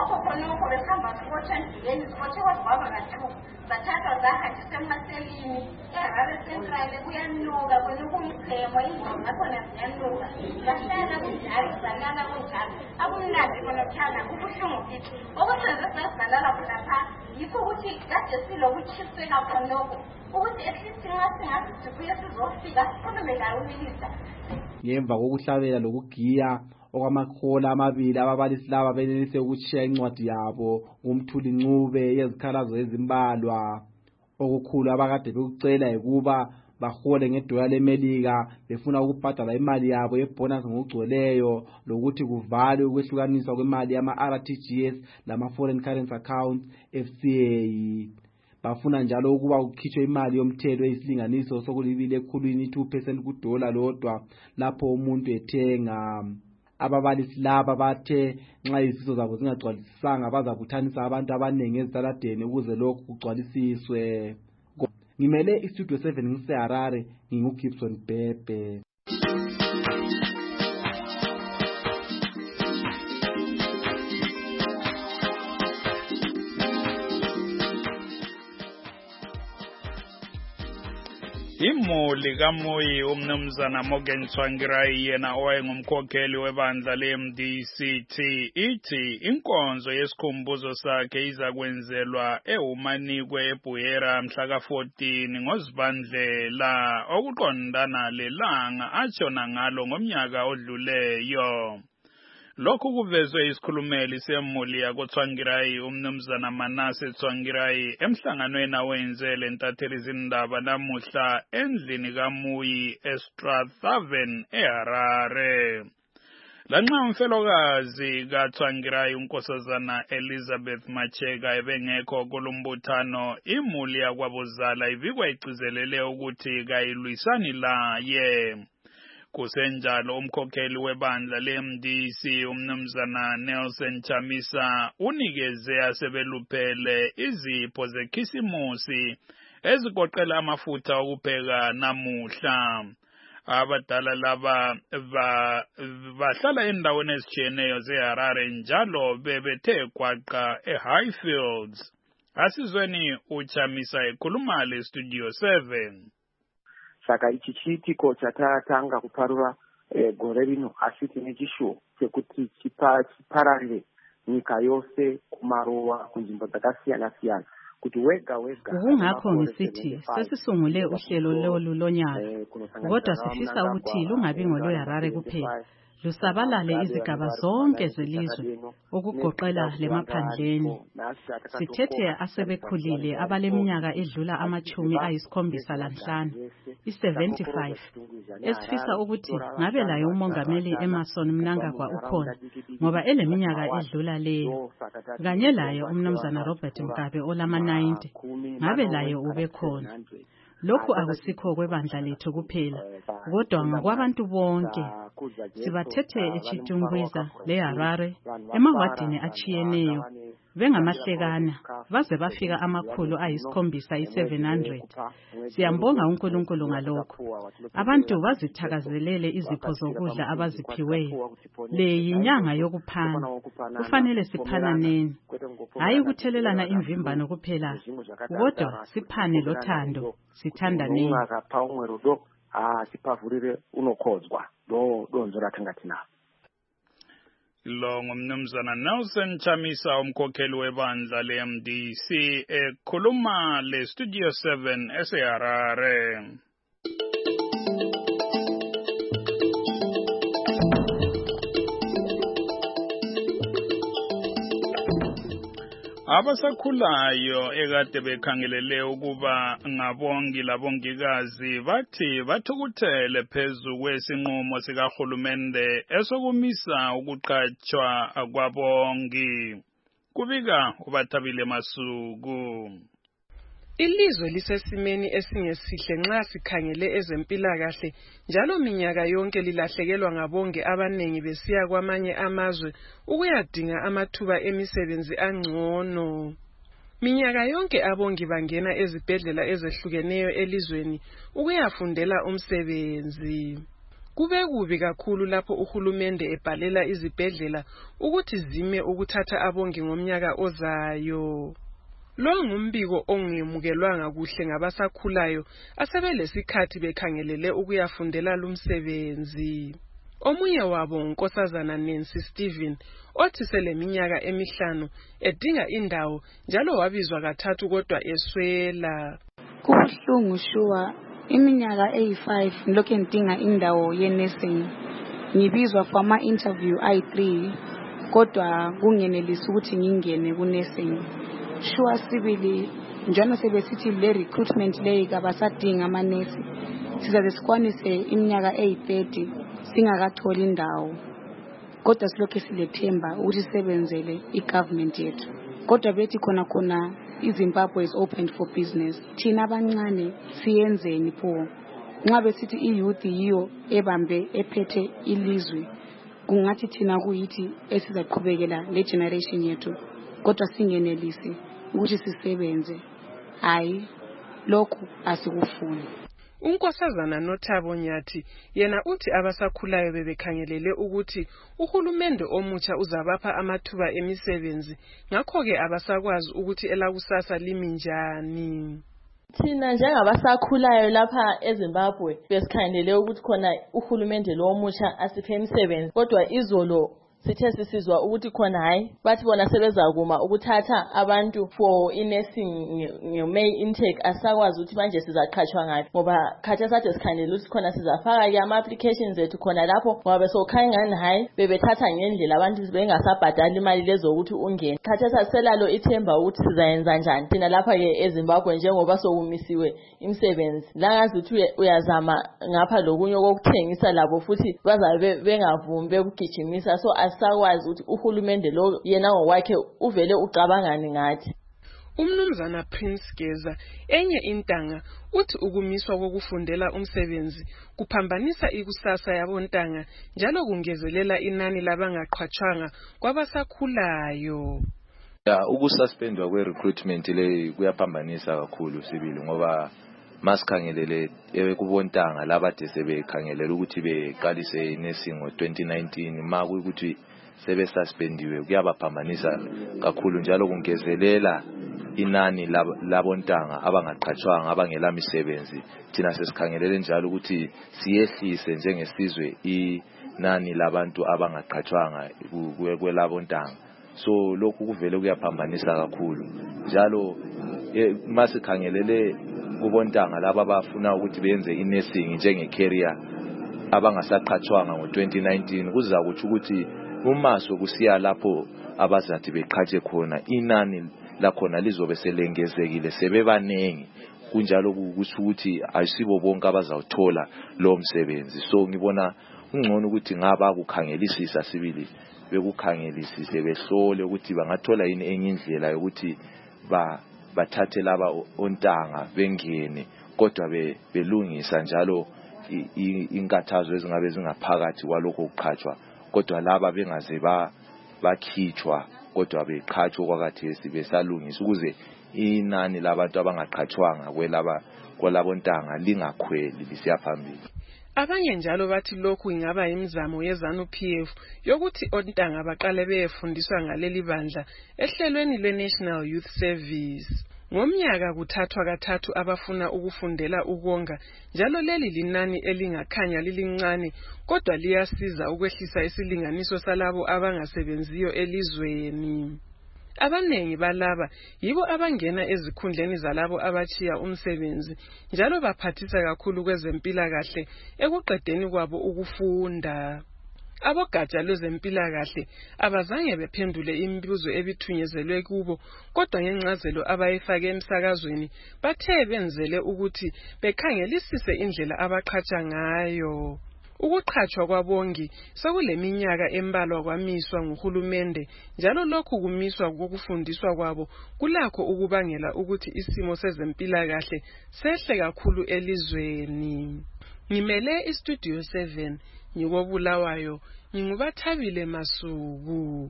Bathatha zahanjiswa emaselini eHarare Central kuyanuka kwelukumchemo ingqondo nakhona ziyanuka bahlala kunjalo zalala kunjalo akumnandi konothana kubuhlungu kithi okusenze sasilala khonapha yikho ukuthi kade silokutshiseka khonoko ukuthi ehlisi nxa singazi sibuye sizofika sikhulume layo uminista. Ngemva kokuhlabela lokugiya okwamahola amabili ababalisi laba benelise ukutshiya incwadi yabo kuMthuli Ncube yezikhalazo ezimbalwa. Okukhulu abakade bekucela ukuba bahole ngedola leMelika befuna ukubhadala imali yabo yebonus ngokugcweleyo lokuthi kuvalwe ukwehlukaniswa kwemali yama-RTGS lama-Foreign Currency Accounts FCA. Bafuna njalo ukuba kukhitshwe imali yomthelo eyisilinganiso sokulibile ekhulwini 2% kudola lodwa lapho umuntu ethenga. Ababalisi laba bathe nxa izifiso zabo zingagcwalisisanga bazabuthanisa abantu abaningi ezitaladeni ukuze lokhu kugcwalisiswe. Ngimele istudio 7 ngiseHarare nginguGibson Bhebhe. Imuli kaMoyi umnumzana Morgan Tsvangirai yena owayengumkhokheli webandla le-MDCT ithi inkonzo yesikhumbuzo sakhe izakwenzelwa eHumanikwe eBuyera mhla ka-14 ngoZibandlela okuqondana lelanga atshona ngalo ngomnyaka odluleyo. Lokhu kuvezwe isikhulumeli semuli yakoTsvangirai umnumzana Manase Tsvangirai emhlanganweni awenze lentatheli izindaba namuhla endlini kaMoyi eStrathaven eHarare. Lanxa umfelokazi kaTsvangirai unkosazana Elizabeth Macheka ebengekho kulumbuthano imuli yakwabuzala ivikwa igcizelele ukuthi kayilwisani laye. Kusenjalo umkhokheli webandla le-MDC umnumzana Nelson Chamisa unikeze asebeluphele izipho zekhisimusi ezigoqela amafutha okupheka namuhla. Abadala laba bahlala endaweni ezitshiyeneyo zeHarare njalo bebethe kwaqa eHighfields. Asizweni uChamisa ekhuluma leStudio 7. Saka ichi chiitiko chatatanga kuparura gore rino asi tine chishuwo chekuti chipararire nyika yose kumaruwa kunzvimbo dzakasiyana-siyana kuti wega kungakho ngisithi sesisungule uhlelo lolu lonyaka kodwa sifisa ukuthi lungabi ngolweHarare kuphela lusabalale izigaba zonke zelizwe okugoqela lemaphandleni. Sithethe asebekhulile abaleminyaka edlula 75 i-75 esifisa ukuthi ngabe layo umongameli Emerson Mnangagwa ukhona ngoba eleminyaka edlula leyo kanye laye umnumzana Robert Mugabe olama-90 ngabe laye ubekhona. Lokhu akusikho kwebandla lethu kuphela kodwa ngakwabantu bonke. Sibathethe eChitungwiza leHarare emawadini achiyeneyo bengamahlekana baze bafika 700. Siyambonga uNkulunkulu ngalokho. Abantu bazithakazelele izipho zokudla abaziphiweyo. Le yinyanga yokuphana. Kufanele siphananeni. Hayi ukuthelelana imvimbano kuphela kodwa siphane lothando sithandaneni. Sipavurire unokhodzwa donzo rathangati nalo. Lo ngumnumzana Nelson Chamisa umkhokheli webandla le-MDC ekhuluma leStudio 7 eseHarare. Abasakhulayo ekade bekhangelele ukuba ngabongi labongikazi bathi bathukuthele phezu kwesinqumo sikahulumende esokumisa ukuqatshwa kwabongi. Kubika uBathabile Masuku. Ilizwe lisesimeni esingesihle nxa sikhangele ezempilakahle njalo minyaka yonke lilahlekelwa ngabonge abanengi besiya kwamanye amazwe ukuyadinga amathuba emisebenzi angcono. Minyaka yonke abongi bangena ezibhedlela ezehlukeneyo elizweni ukuyafundela umsebenzi. Kube kubi kakhulu lapho uhulumende ebhalela izibhedlela ukuthi zime ukuthatha abongi ngomnyaka ozayo. Lo ngumbiko ongemukelwanga kuhle ngabasakhulayo asebelesikhathi bekhangelele ukuyafundela lumsebenzi. Omunye wabo uNkosazana Nancy Steven othi seleminyaka emihlanu edinga indawo njalo wabizwa kathathu kodwa eswela. Kubuhlungu shuwa iminyaka 5 ngilokho ngidinga indawo yenursing. Ngibizwa for ama interview ay3 kodwa kungenelisi ukuthi ngingene ku nursing. Shuwa sibili njalo sebesithi le recruitment leyi kabasadinga amanesi sizabe sikwanise iminyaka 30 singakatholi indawo kodwa silokho silethemba ukuthi sisebenzele igovernment yethu kodwa bethi khona iZimbabwe is open for business. Thina abancane siyenzeni pho nxa besithi iyouth yiyo ebambe ephethe ilizwe kungathi thina kuyithi esizaqhubekela le generation yethu kodwa singenelisi ukuthi sisebenze. Hayi lokhu asikufuni. Unkosazana Nothabo Nyathi yena uthi abasakhulayo bebekhangelele ukuthi uhulumende omutsha uzabapha amathuba emisebenzi ngakho ke abasakwazi ukuthi elakusasa limi njani. Thina njengabasakhulayo lapha eZimbabwe besikhangelele ukuthi khona uhulumende lo omutsha asiphe imisebenzi kodwa izolo sithe sisizwa ukuthi khona hayi bathi bona sebezakuma ukuthatha abantu for nursing nge-May intake asakwazi ukuthi manje sizaqhatshwa ngapi ngoba khathesi sathe sikhanele ukuthi khona sizafaka ke ama-applications ethu khona lapho ngoba besokhanya ngani hayi bebethatha ngendlela abantu bengasabhadali imali lezo ukuthi ungene. Khathesi asiselalo ithemba ukuthi sizayenza njani thina lapha ke eZimbabwe njengoba sokumisiwe imisebenzi langazi ukuthi uyazama ngapha lokunye kokuthengisa labo futhi bazabe bengavumi bekugijimisa so sakwazi ukuthi uhulumende lo yena ngokwakhe uvele ucabangani ngathi. Umnumzana Prince Geza enye intanga uthi ukumiswa kokufundela umsebenzi kuphambanisa ikusasa yabontanga njalo kungezelela inani labangaqhatshwanga kwabasakhulayo. Ukususpendwa kwe-recruitment le kuyaphambanisa kakhulu sibili ngoba masikhangelele kubontanga labade sebekhangelela ukuthi beqalise inursing ngo-2019 makuyikuthi sebesuspendiwe kuyabaphambanisa kakhulu njalo kungezelela inani labontanga abangaqhatshwanga abangela misebenzi. Thina sesikhangelele njalo ukuthi siyehlise njengesizwe inani labantu abangaqhatshwanga kwelabontanga. So lokhu kuvele kuyaphambanisa kakhulu njalo masikhangelele kubontanga laba abafuna ukuthi benze inursing njenge-career abangasaqhatshwanga ngo-2019 kuzakuthi ukuthi umaso kusiya lapho abazathi beqhatshe khona inani lakhona lizobe selengezekile sebebanengi kunjalo kusho ukuthi ayisibo bonke abazawuthola lo msebenzi. So ngibona ungcono ukuthi ngaba kukhangelisisa sibili bekukhangelisise behlole ukuthi bangathola yini enye indlela yokuthi bathathe laba ontanga bengene kodwa belungisa njalo inkathazo ezingabe zingaphakathi kwalokho ukuqhatshwa kodwa laba bengaze bakhitshwa kodwa beqhatshwa kwakathesi besalungisa ukuze inani labantu abangaqhatshwanga kwelabontanga lingakhweli lisiya phambili. Abanye njalo bathi lokhu ingaba imizamo yeZANU-PF yokuthi ontanga baqale beyefundiswa ngaleli bandla ehlelweni lwe-National Youth Service. Ngomnyaka kuthathwa kathathu abafuna ukufundela ukonga njalo leli linani elingakhanya lilincane kodwa liyasiza ukwehlisa isilinganiso salabo abangasebenziyo elizweni. Abanengi balaba yibo abangena ezikhundleni zalabo abachiya umsebenzi njalo baphathisa kakhulu kwezempilakahle ekuqedeni kwabo ukufunda. Abogatsha lwezempilakahle abazange bephendule imibuzo ebithunyezelwe kubo, kodwa ngencazelo abayifake emsakazweni bathe benzele ukuthi bekhangelisise indlela abaqhatsha ngayo. Ukuqhatshwa kwabongi sekuleminyaka embalwa kwamiswa nguhulumende, njalo lokhu kumiswa kokufundiswa kwabo kulakho ukubangela ukuthi isimo sezempilakahle sehle kakhulu elizweni. Ngimele iStudio 7 ngikobulawayo, ngingubathabile Masuku.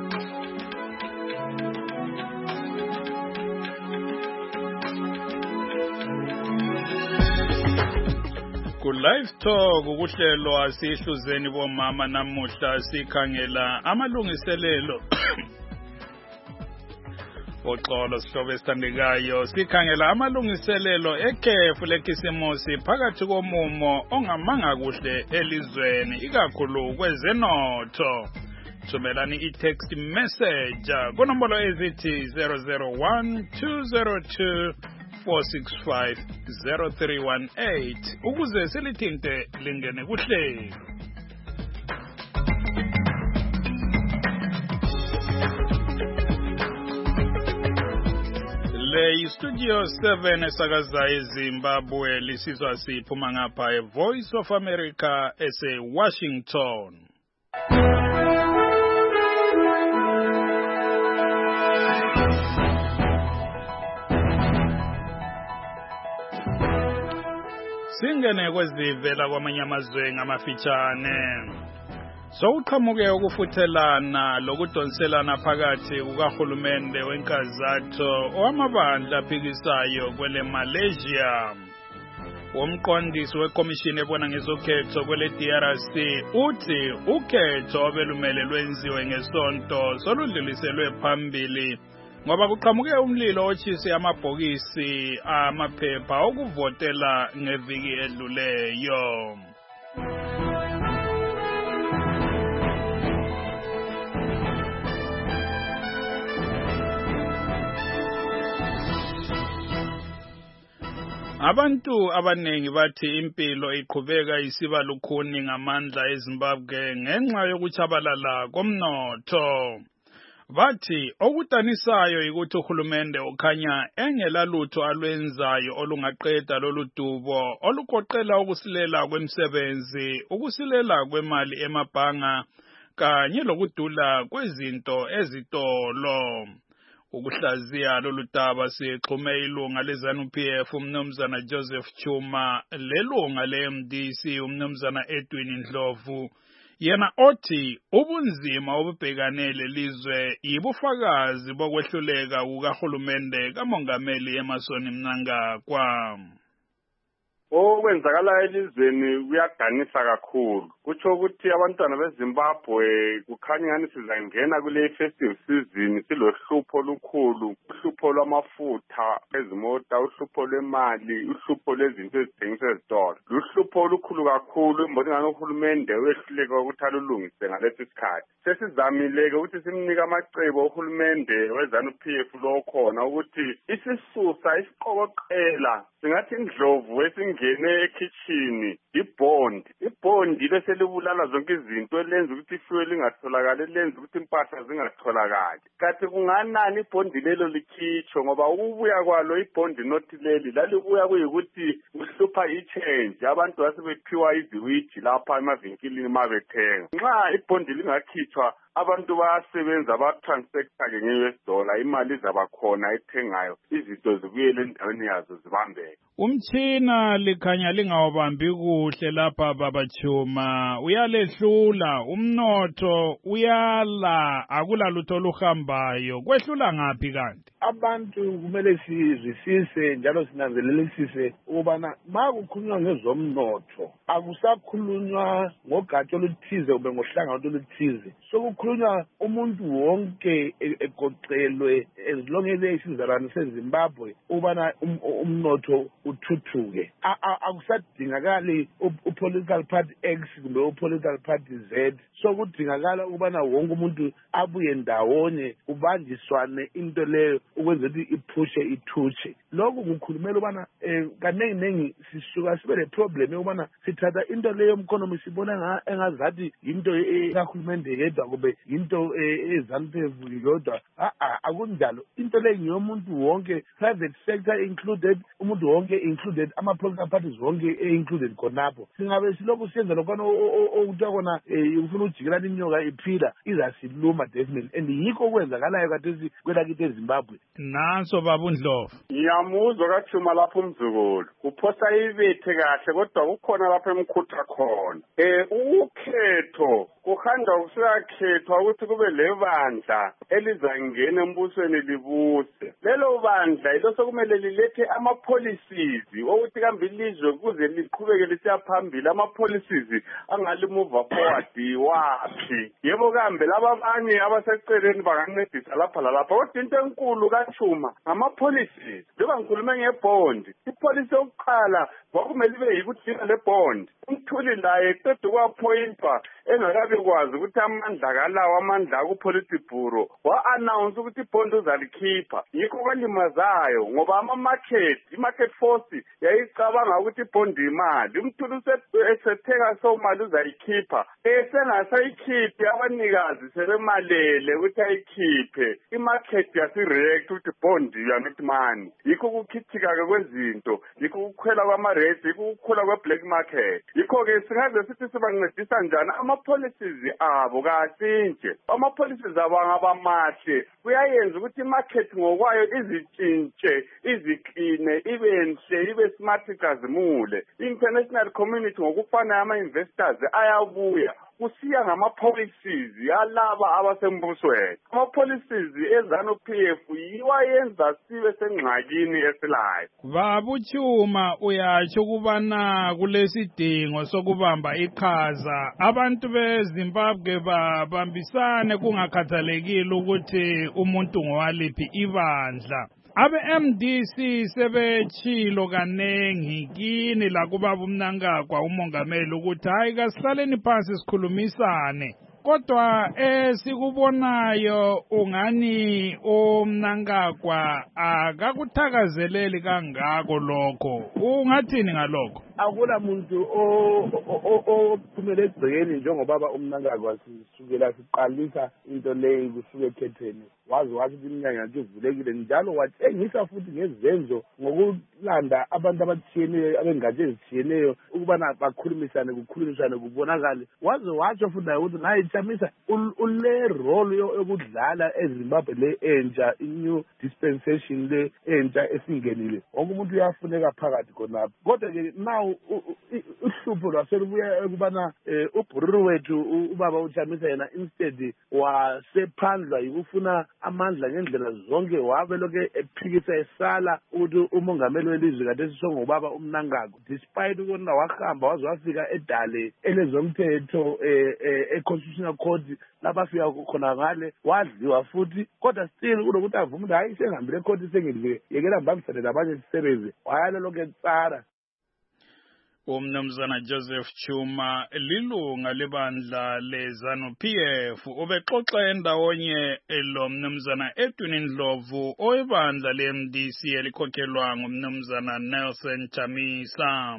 Ku live talk ukuhlelo asihluzeni bomama namuhla sikhangela amalungiselelo oxolo sihlobo esithandekayo sikhangela amalungiselelo ekhefu lekhisimusi phakathi komumo ongamanga kuhle elizweni ikakhulu kwezenotho. Thumelani i-text message kunombolo ezithi 001-202 465-0318 ukuze silithinte lingene kuhlelo. Le Studio 7 esakaza eZimbabwe lisizwa siphuma ngapha eVoice of America ese-Washington. Singene kwezivela kwamanye amazwe ngamafitshane. Sokuqhamuke ukufuthelana lokudonselana phakathi kukahulumende wenkazatho owamabandla aphikisayo kwele Malaysia. Umqondisi wekomishini ebona ngezokhetho kwele DRC uthi ukhetho obelumele lwenziwe ngesonto soludluliselwe phambili ngoba kuqhamuke umlilo otshise amabhokisi amaphepha okuvotela ngeviki edluleyo. Abantu abanengi bathi impilo iqhubeka isiba lukhuni ngamandla eZimbabwe ngenxa yokuchabalala komnotho. Bathi okudanisayo ukuthi uhulumende ukhanya engelalutho alwenzayo olungaqeda lolu dubo olugoqela ukusilela kwemisebenzi, ukusilela kwemali emabhanga kanye lokudula kwezinto ezitolo. Ukuhlaziya lolu daba sixhume ilunga leZANU-PF umnumzana Joseph Chuma, lelunga leMDC umnumzana Edwin Ndlovu, yena othi ubunzima obubhekane lelizwe yibufakazi bokwehluleka kukahulumende kamongameli Emmerson Mnangagwa. Okwenzakala elizweni kuyadanisa kakhulu. Kutsho ukuthi abantwana beZimbabwe kukhanya ngani sizangena kule festive season silohlupho olukhulu, uhlupho lwamafutha ezimota, uhlupho lwemali, uhlupho lwezinto ezithengiswa ezitolo. Luhlupho olukhulu kakhulu imboni ngani uhulumende wehluleka ukuthi alulungise ngalesi sikhathi. Sesizamile-ke ukuthi simnike amacebo uhulumende weZANU-PF lo khona ukuthi isisusa isiqokoqela singathi Ndlovu esingene ekitchen ibondi leselibulala zonke izinto elenza ukuthi ifuel ingatholakali, elenza ukuthi impahla zingatholakali. Kanti kunganani ibondi lelo likhitshwe ngoba ukubuya kwalo ibondi nothi leli lalibuya kuyikuthi kuhlupha i-change, abantu basebephiwa iziwiji lapha emavinkilini mabethenga. Nxa ibondi lingakhitshwa abantu bayasebenza ba-transactor-ke nge-US dollar, imali izabakhona ethengayo, izinto zibuyele endaweni yazo zibambeke. Umtshina likhanya lingawabambi kuhle lapha Baba Chuma, uyalehlula umnotho uyala, akulalutho oluhambayo. Kwehlula ngaphi kanti? Abantu kumele sizwisise njalo sinanzelelisise ukubana makukhulunywa ngezomnotho akusakhulunywa ngogatsha oluthize ube ngohlanga oluthize, sokukhulunywa kukhulunywa umuntu wonke egoqelwe as long as esizalwane seZimbabwe ubana umnotho uthuthuke. Akusadingakali upolitical party X kumbe upolitical party Z. So kudingakala ukubana wonke umuntu abuye ndawonye kubanjiswane into leyo ukwenzela ukuthi iphushe ithutshe. Lokhu ngikhulumela ubana kanengi sisuka sibe le problem yokubana sithatha into leyo yomkhonomi sibona engazathi into ekahulumende yedwa kube into eZANU-PF yodwa. Akunjalo. Into leyo ngiyomuntu wonke, private sector included, umuntu wonke included, ama-political parties wonke included khonapho. Singabe silokhu siyenza lokhona okuthiwa khona ufuna ujikelana inyoka iphila izasiluma definitely, and yikho okwenzakalayo khathesi kwelakithi eZimbabwe. Nanso baba uNdlovu. Ngiyamuzwa kaJuma lapho umzukulu uphosa ibethe kahle kodwa kukhona lapho emkhutha khona. Ukhetho kuhanda usuyakhethwa ukuthi kube lebandla elizangena embusweni libuse. Lelo bandla ilo sokumele lilethe ama-policies ukuthi kambe ilizwe kuze liqhubeke lisiya phambili, ama-policies angalimove forward wapi. Yebo kambe laba abanye abaseceleni bangancedisa lapha lalapha, kodwa into enkulu kaJuma ngama-policies. Njengoba ngikhulume ngebond, ipolicy yokuqala kwakumele ibe yikuthina le bond. Umthuli laye eqeda ukwaphointwa engakabi kwazi ukuthi amandla kalawo, amandla akupolicy bureau, wa-announce ukuthi ibond uzalikhipha. Yikho kwalimazayo ngoba i-market force yayicabanga ukuthi ibond imali. Umthuli esetheka somali uzayikhipha, esengasayikhiphi abanikazi sebemalele ukuthi ayikhiphe. I-market yasireact ukuthi bond you are not money. Yikho kukhithika-ke kwezinto, yikho kukhwela kwama-rates, yikho kukhula kwe-black market. Yikho-ke singaze sithi sibancedisa njani ama-policies abo kasintshe. Ama-policies abo angaba mahle, kuyayenza ukuthi i-market ngokwayo izitshintshe, izikline, ibe nhle, ibe smart, ikazimule. I-international community ngokufana ama-investors ayabuya. Kusiya ngama-policies yalaba abasembusweni. Ama-policies eZANU-PF yiwayenza sibe sengxakini esilayo. Baba uChuma uyatsho ukubana kulesidingo sokubamba iqhaza abantu beZimbabwe babambisane kungakhathalekile ukuthi umuntu ngowaliphi ibandla. Abe-MDC sebetshilo kanengi kini la kubaba uMnangagwa umongameli ukuthi hayi kasihlaleni phansi sikhulumisane. Kodwa sikubonayo ungani uMnangagwa akakuthakazeleli kangako lokho. Ungathini ngalokho? Akula muntu ophumele egcekeni njengobaba uMnangagwa sisukela siqalisa into leyo kusuke ekhetheni. Wazi ukuthi iminyanya nje ivulekile njalo watshengisa futhi ngezenzo ngokulanda abantu abatshiyeneyo abengatshe ezitshiyeneyo ukubana bakhulumisane kubonakale. Waze watsho futhi naye ukuthi ngayichamisa ule role yokudlala eZimbabwe le entsha, i-new dispensation le entsha esingenile. Wonke umuntu uyafuneka phakathi khonapho. Kodwa-ke now uhlupho lwaselubuya ukubana ubhururu wethu ubaba uChamisa yena instead wasephandlwa yikufuna amandla ngendlela zonke, wabe lokhu ephikisa esala ukuthi umongameli welizwe kade sisongobaba uMnangagwa, despite ukubona wahamba waze wafika edale elezomthetho e-constitutional court lapha afika khona ngale wadliwa futhi, kodwa still kulokuthi avume ukuthi hayi sengihambile ecourt sengidliwe yekela ngibambisane labanye sisebenze, wayalo lokhu etsara. Umnumzana Joseph Chuma lilunga lebandla leZANU-PF ubexoxa endawonye lo mnumzana Edwin Ndlovu oyibandla le-MDC elikhokhelwa ngumnumzana Nelson Chamisa.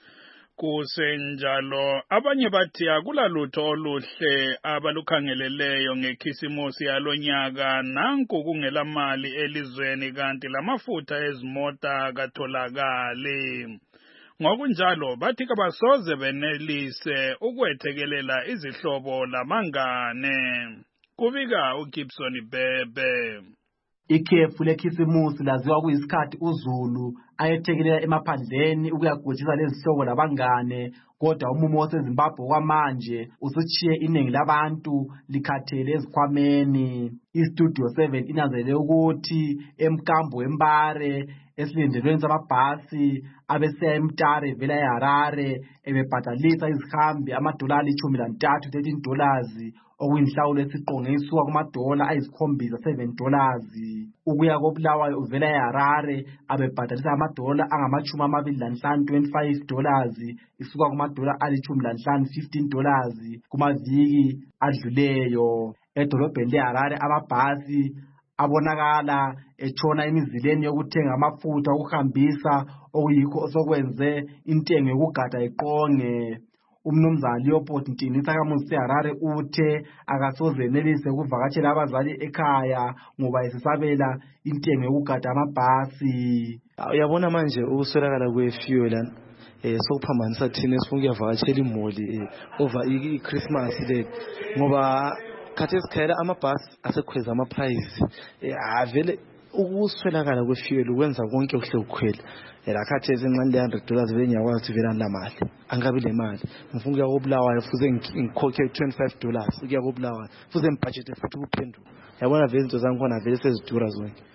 Kusenjalo abanye bathi akulalutho oluhle abalukhangeleleyo ngekhisimusi yalonyaka nanku kungela mali elizweni kanti lamafutha ezimota katholakale. Ngokunjalo bathi kabasoze benelise ukwethekelela izihlobo lamangane. Kubika uGibson Bebe. Ikhefu lekhisimusi laziwa kuyisikhathi uZulu ayethekelela emaphandleni ukuyagujisa lezihlobo labangane, kodwa umumo waseZimbabwe kwamanje usuchiye iningi labantu likhathele ezikhwameni. Istudio 7 inanzelele ukuthi emkambo wembare esilindelweni samabhasi abesiya eMtare vela eHarare ebebhadalisa izihambi $13 $13 okuyinhlawulo esiqonge isuka kumadola ayisikhombisa $7 ukuya koBulawayo uvela eHarare abebhadalisa amadola angama-25 $25 isuka kumadola ali-15 $15 kumaviki adluleyo. Edolobheni leHarare amabhasi abonakala etshona emizileni yokuthenga amafutha okuhambisa okuyikho osokwenze intengo yokugada iqonge. Umnumzana Leopold Ntini sakamuzi seHarare uthe akasoze enelise ukuvakatshela abazali ekhaya ngoba esesabela intengo yokugada amabhasi. Uyabona manje ukuswelakala kwe-fuel sokuphambanisa thina esifuna ukuyavakatshela imoli over i-Christmas le ngoba khathi esikhayela amabhasi asekhweza ama-price avele ukuswelakala kwe-fuel ukwenza konke kuhle kukhwela. Lakhathi ezincane le$100 bengiyakwazi ukuthi vele lamali angabi le mali ngifuna ukuya koBulawayo fuze ngikhokhe $25 ukuya koBulawayo fuze ngibudget futhi ukuphendula. Yabona vele izinto zangikhona vele sezidura zonke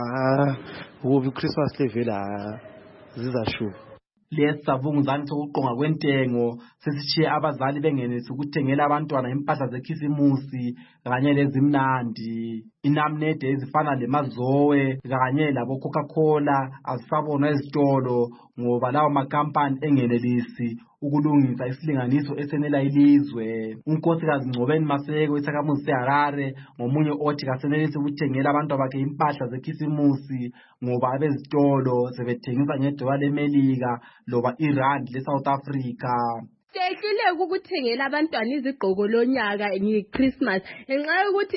ukuba iChristmas le vele zizashuba. Lesi savunguzane sokuqonga kwentengo sesishiye abazali bengenelisi ukuthengela abantwana impahla zekhisimusi kanye lezimnandi. Inamnede ezifana leMazoe kanye labo Coca-Cola azisabonwa ezitolo ngoba lawo makampani engenelisi ukulungisa isilinganiso esenela ilizwe. Unkosikazi Ngcobeni Maseko esakamuzi seHarare ngomunye othi kasenelisi ukuthengela abantu bakhe impahla zekhisimusi ngoba abezitolo sebethengisa ngedola leMelika loba irand leSouth Africa. Sehluleka ukuthengela abantwana izigqoko lonyaka ngeChristmas ngenxa yokuthi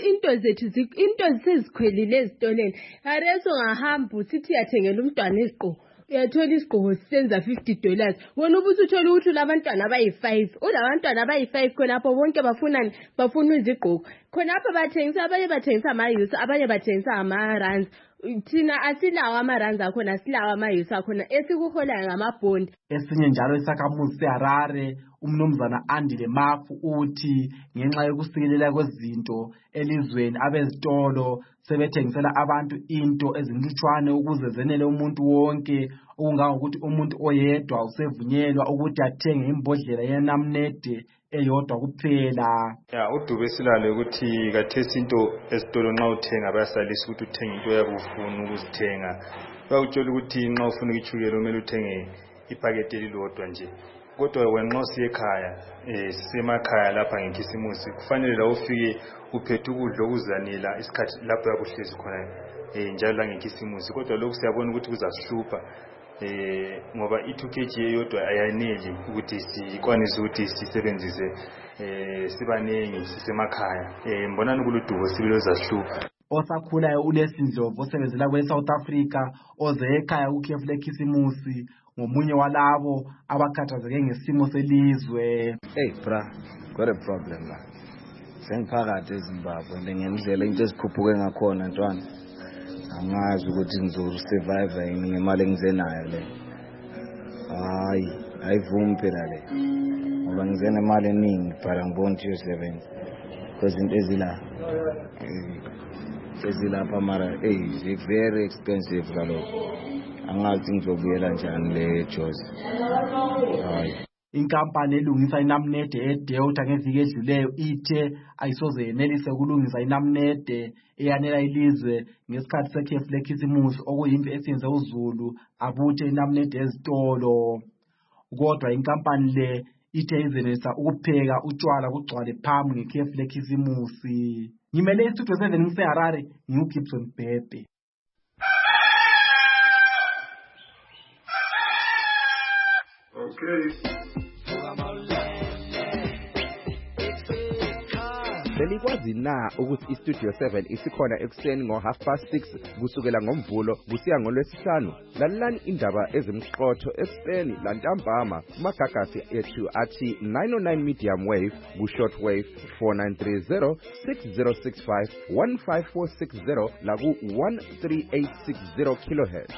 into sezikhwelile ezitoleni. Areso ngahamba usithi yathengela umntwana izigqoko uyathola isigqoko sisenza $50 wona ubusuthola ukuthi labantwana abayi5 ulabantwana abayi5 khonapho bonke bafuna izigqoko khonapho bathengisa abanye bathengisa amayusi abanye bathengisa ama-rands. Thina asilawo ama-rands akhona asilawo amayusi akhona esikuholayo ngamabhondi. Esinye njalo isakhamuzi seHarare umnumzana Andile Mafu uthi ngenxa yokusikelela kwezinto elizweni abezitolo sebethengisela abantu into ezinlutshwane ukuze zenele umuntu wonke okungangokuthi umuntu oyedwa usevunyelwa ukuthi athenge imbodlela yenamnede eyodwa kuphela. Udube silalo ukuthi kathesi into esitolo nxa uthenga bayasalisa ukuthi uthenge into yakufuna ukuzithenga. Bayakutshela ukuthi nxa ufuna ichukela kumele uthenge iphakethe elilodwa nje. Kodwa wena nxa usiye ekhaya sisemakhaya lapha ngekhisimusi kufanele la ufike uphethe ukudla okuzanela isikhathi lapho yakuhlezi khona njalo la ngekhisimusi. Kodwa lokhu siyabona ukuthi kuzasihlupha ngoba i2 kg eyodwa ayaneli ukuthi sikwanise ukuthi sisebenzise sibanengi sisemakhaya. Mbonani kuludubo sibilo zahlupha. Osakhulayo uLesindlovu osebenzela kwe-South Africa oze ekhaya ukhefu lekhisimusi ngomunye walabo abakhathazeke ngesimo selizwe. Hey bra, got a problem la. Sengiphakathi eZimbabwe ngendlela into ezikhuphuke ngakhona ntwana. Angazi ukuthi ngizosurvive ngemali engizenayo le. Ayivumi phela le. Ngoba ngizena imali eningi phela ngibona ukuthi uyosebenza. Kwezinto ezilapha mara very expensive kalokho. Angazi ngizobuyela njani le Jozi. Inkampani elungisa inamnede eDelta ngeviki edluleyo ithe ayisoze yenelise ukulungisa inamnede eyanela ilizwe ngesikhathi sekhefu lekhisimusi okuyimpi esiyenze uZulu abuthe inamnede ezitolo. Kodwa inkampani le ithe izenelisa ukupheka utshwala kugcwale phambi ngekhefu lekhisimusi. Ngimele iStudio 7 ngiseHarare ngiuGibson Bhebhe. Okay. Belikwazi na ukuthi iStudio 7 isikhona ekuseni ngo6:30 kusukela ngoMvulo kusiya ngoLwesihlanu. Lalelani indaba ezimqotho eseni lantambama kumagagasi ethu athi 909 medium wave ku-short wave 4930 6065 15460 la ku-13860 kilohertz.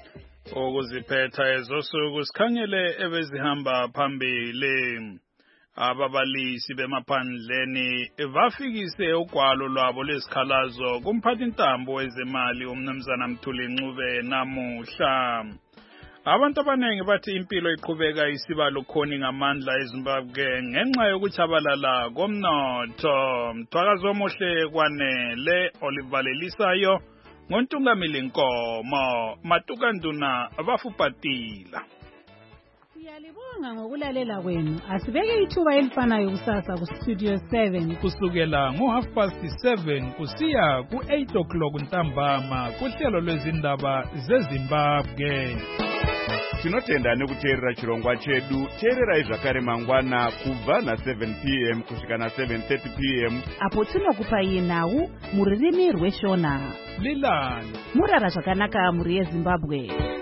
Ukuziphetha ezosuku sikhangele ebezihamba phambili. Ababalisi bemaphandleni bafikise ugwalo lwabo lesikhalazo kumphathintambo wezemali uMnumzana Mthuli Ncube namuhla. Abantu abanengi bathi impilo iqhubeka isiba lukhoni ngamandla eZimbabwe ngenxa yokuchabalala komnotho. Mthwakazo omuhle kwanele olivalelisayo ngontungamili Nkomo Matukanduna bafupatila. Siyalibonga ngokulalela kwenu. Asibeke ithuba elifanayo kusasa ku Studio 7 kusukela ngo7:30 kusiya ku8 ntambama kuhlelo lwezindaba zeZimbabwe. Tinotenda nekuteerera chirongwa chedu. Teererai zvakare mangwana kubva na7 p.m. kusvika na7:30 p.m. apo tinokupai nhau muririmi rweshona. Lilani Murara zvakanaka muri yeZimbabwe.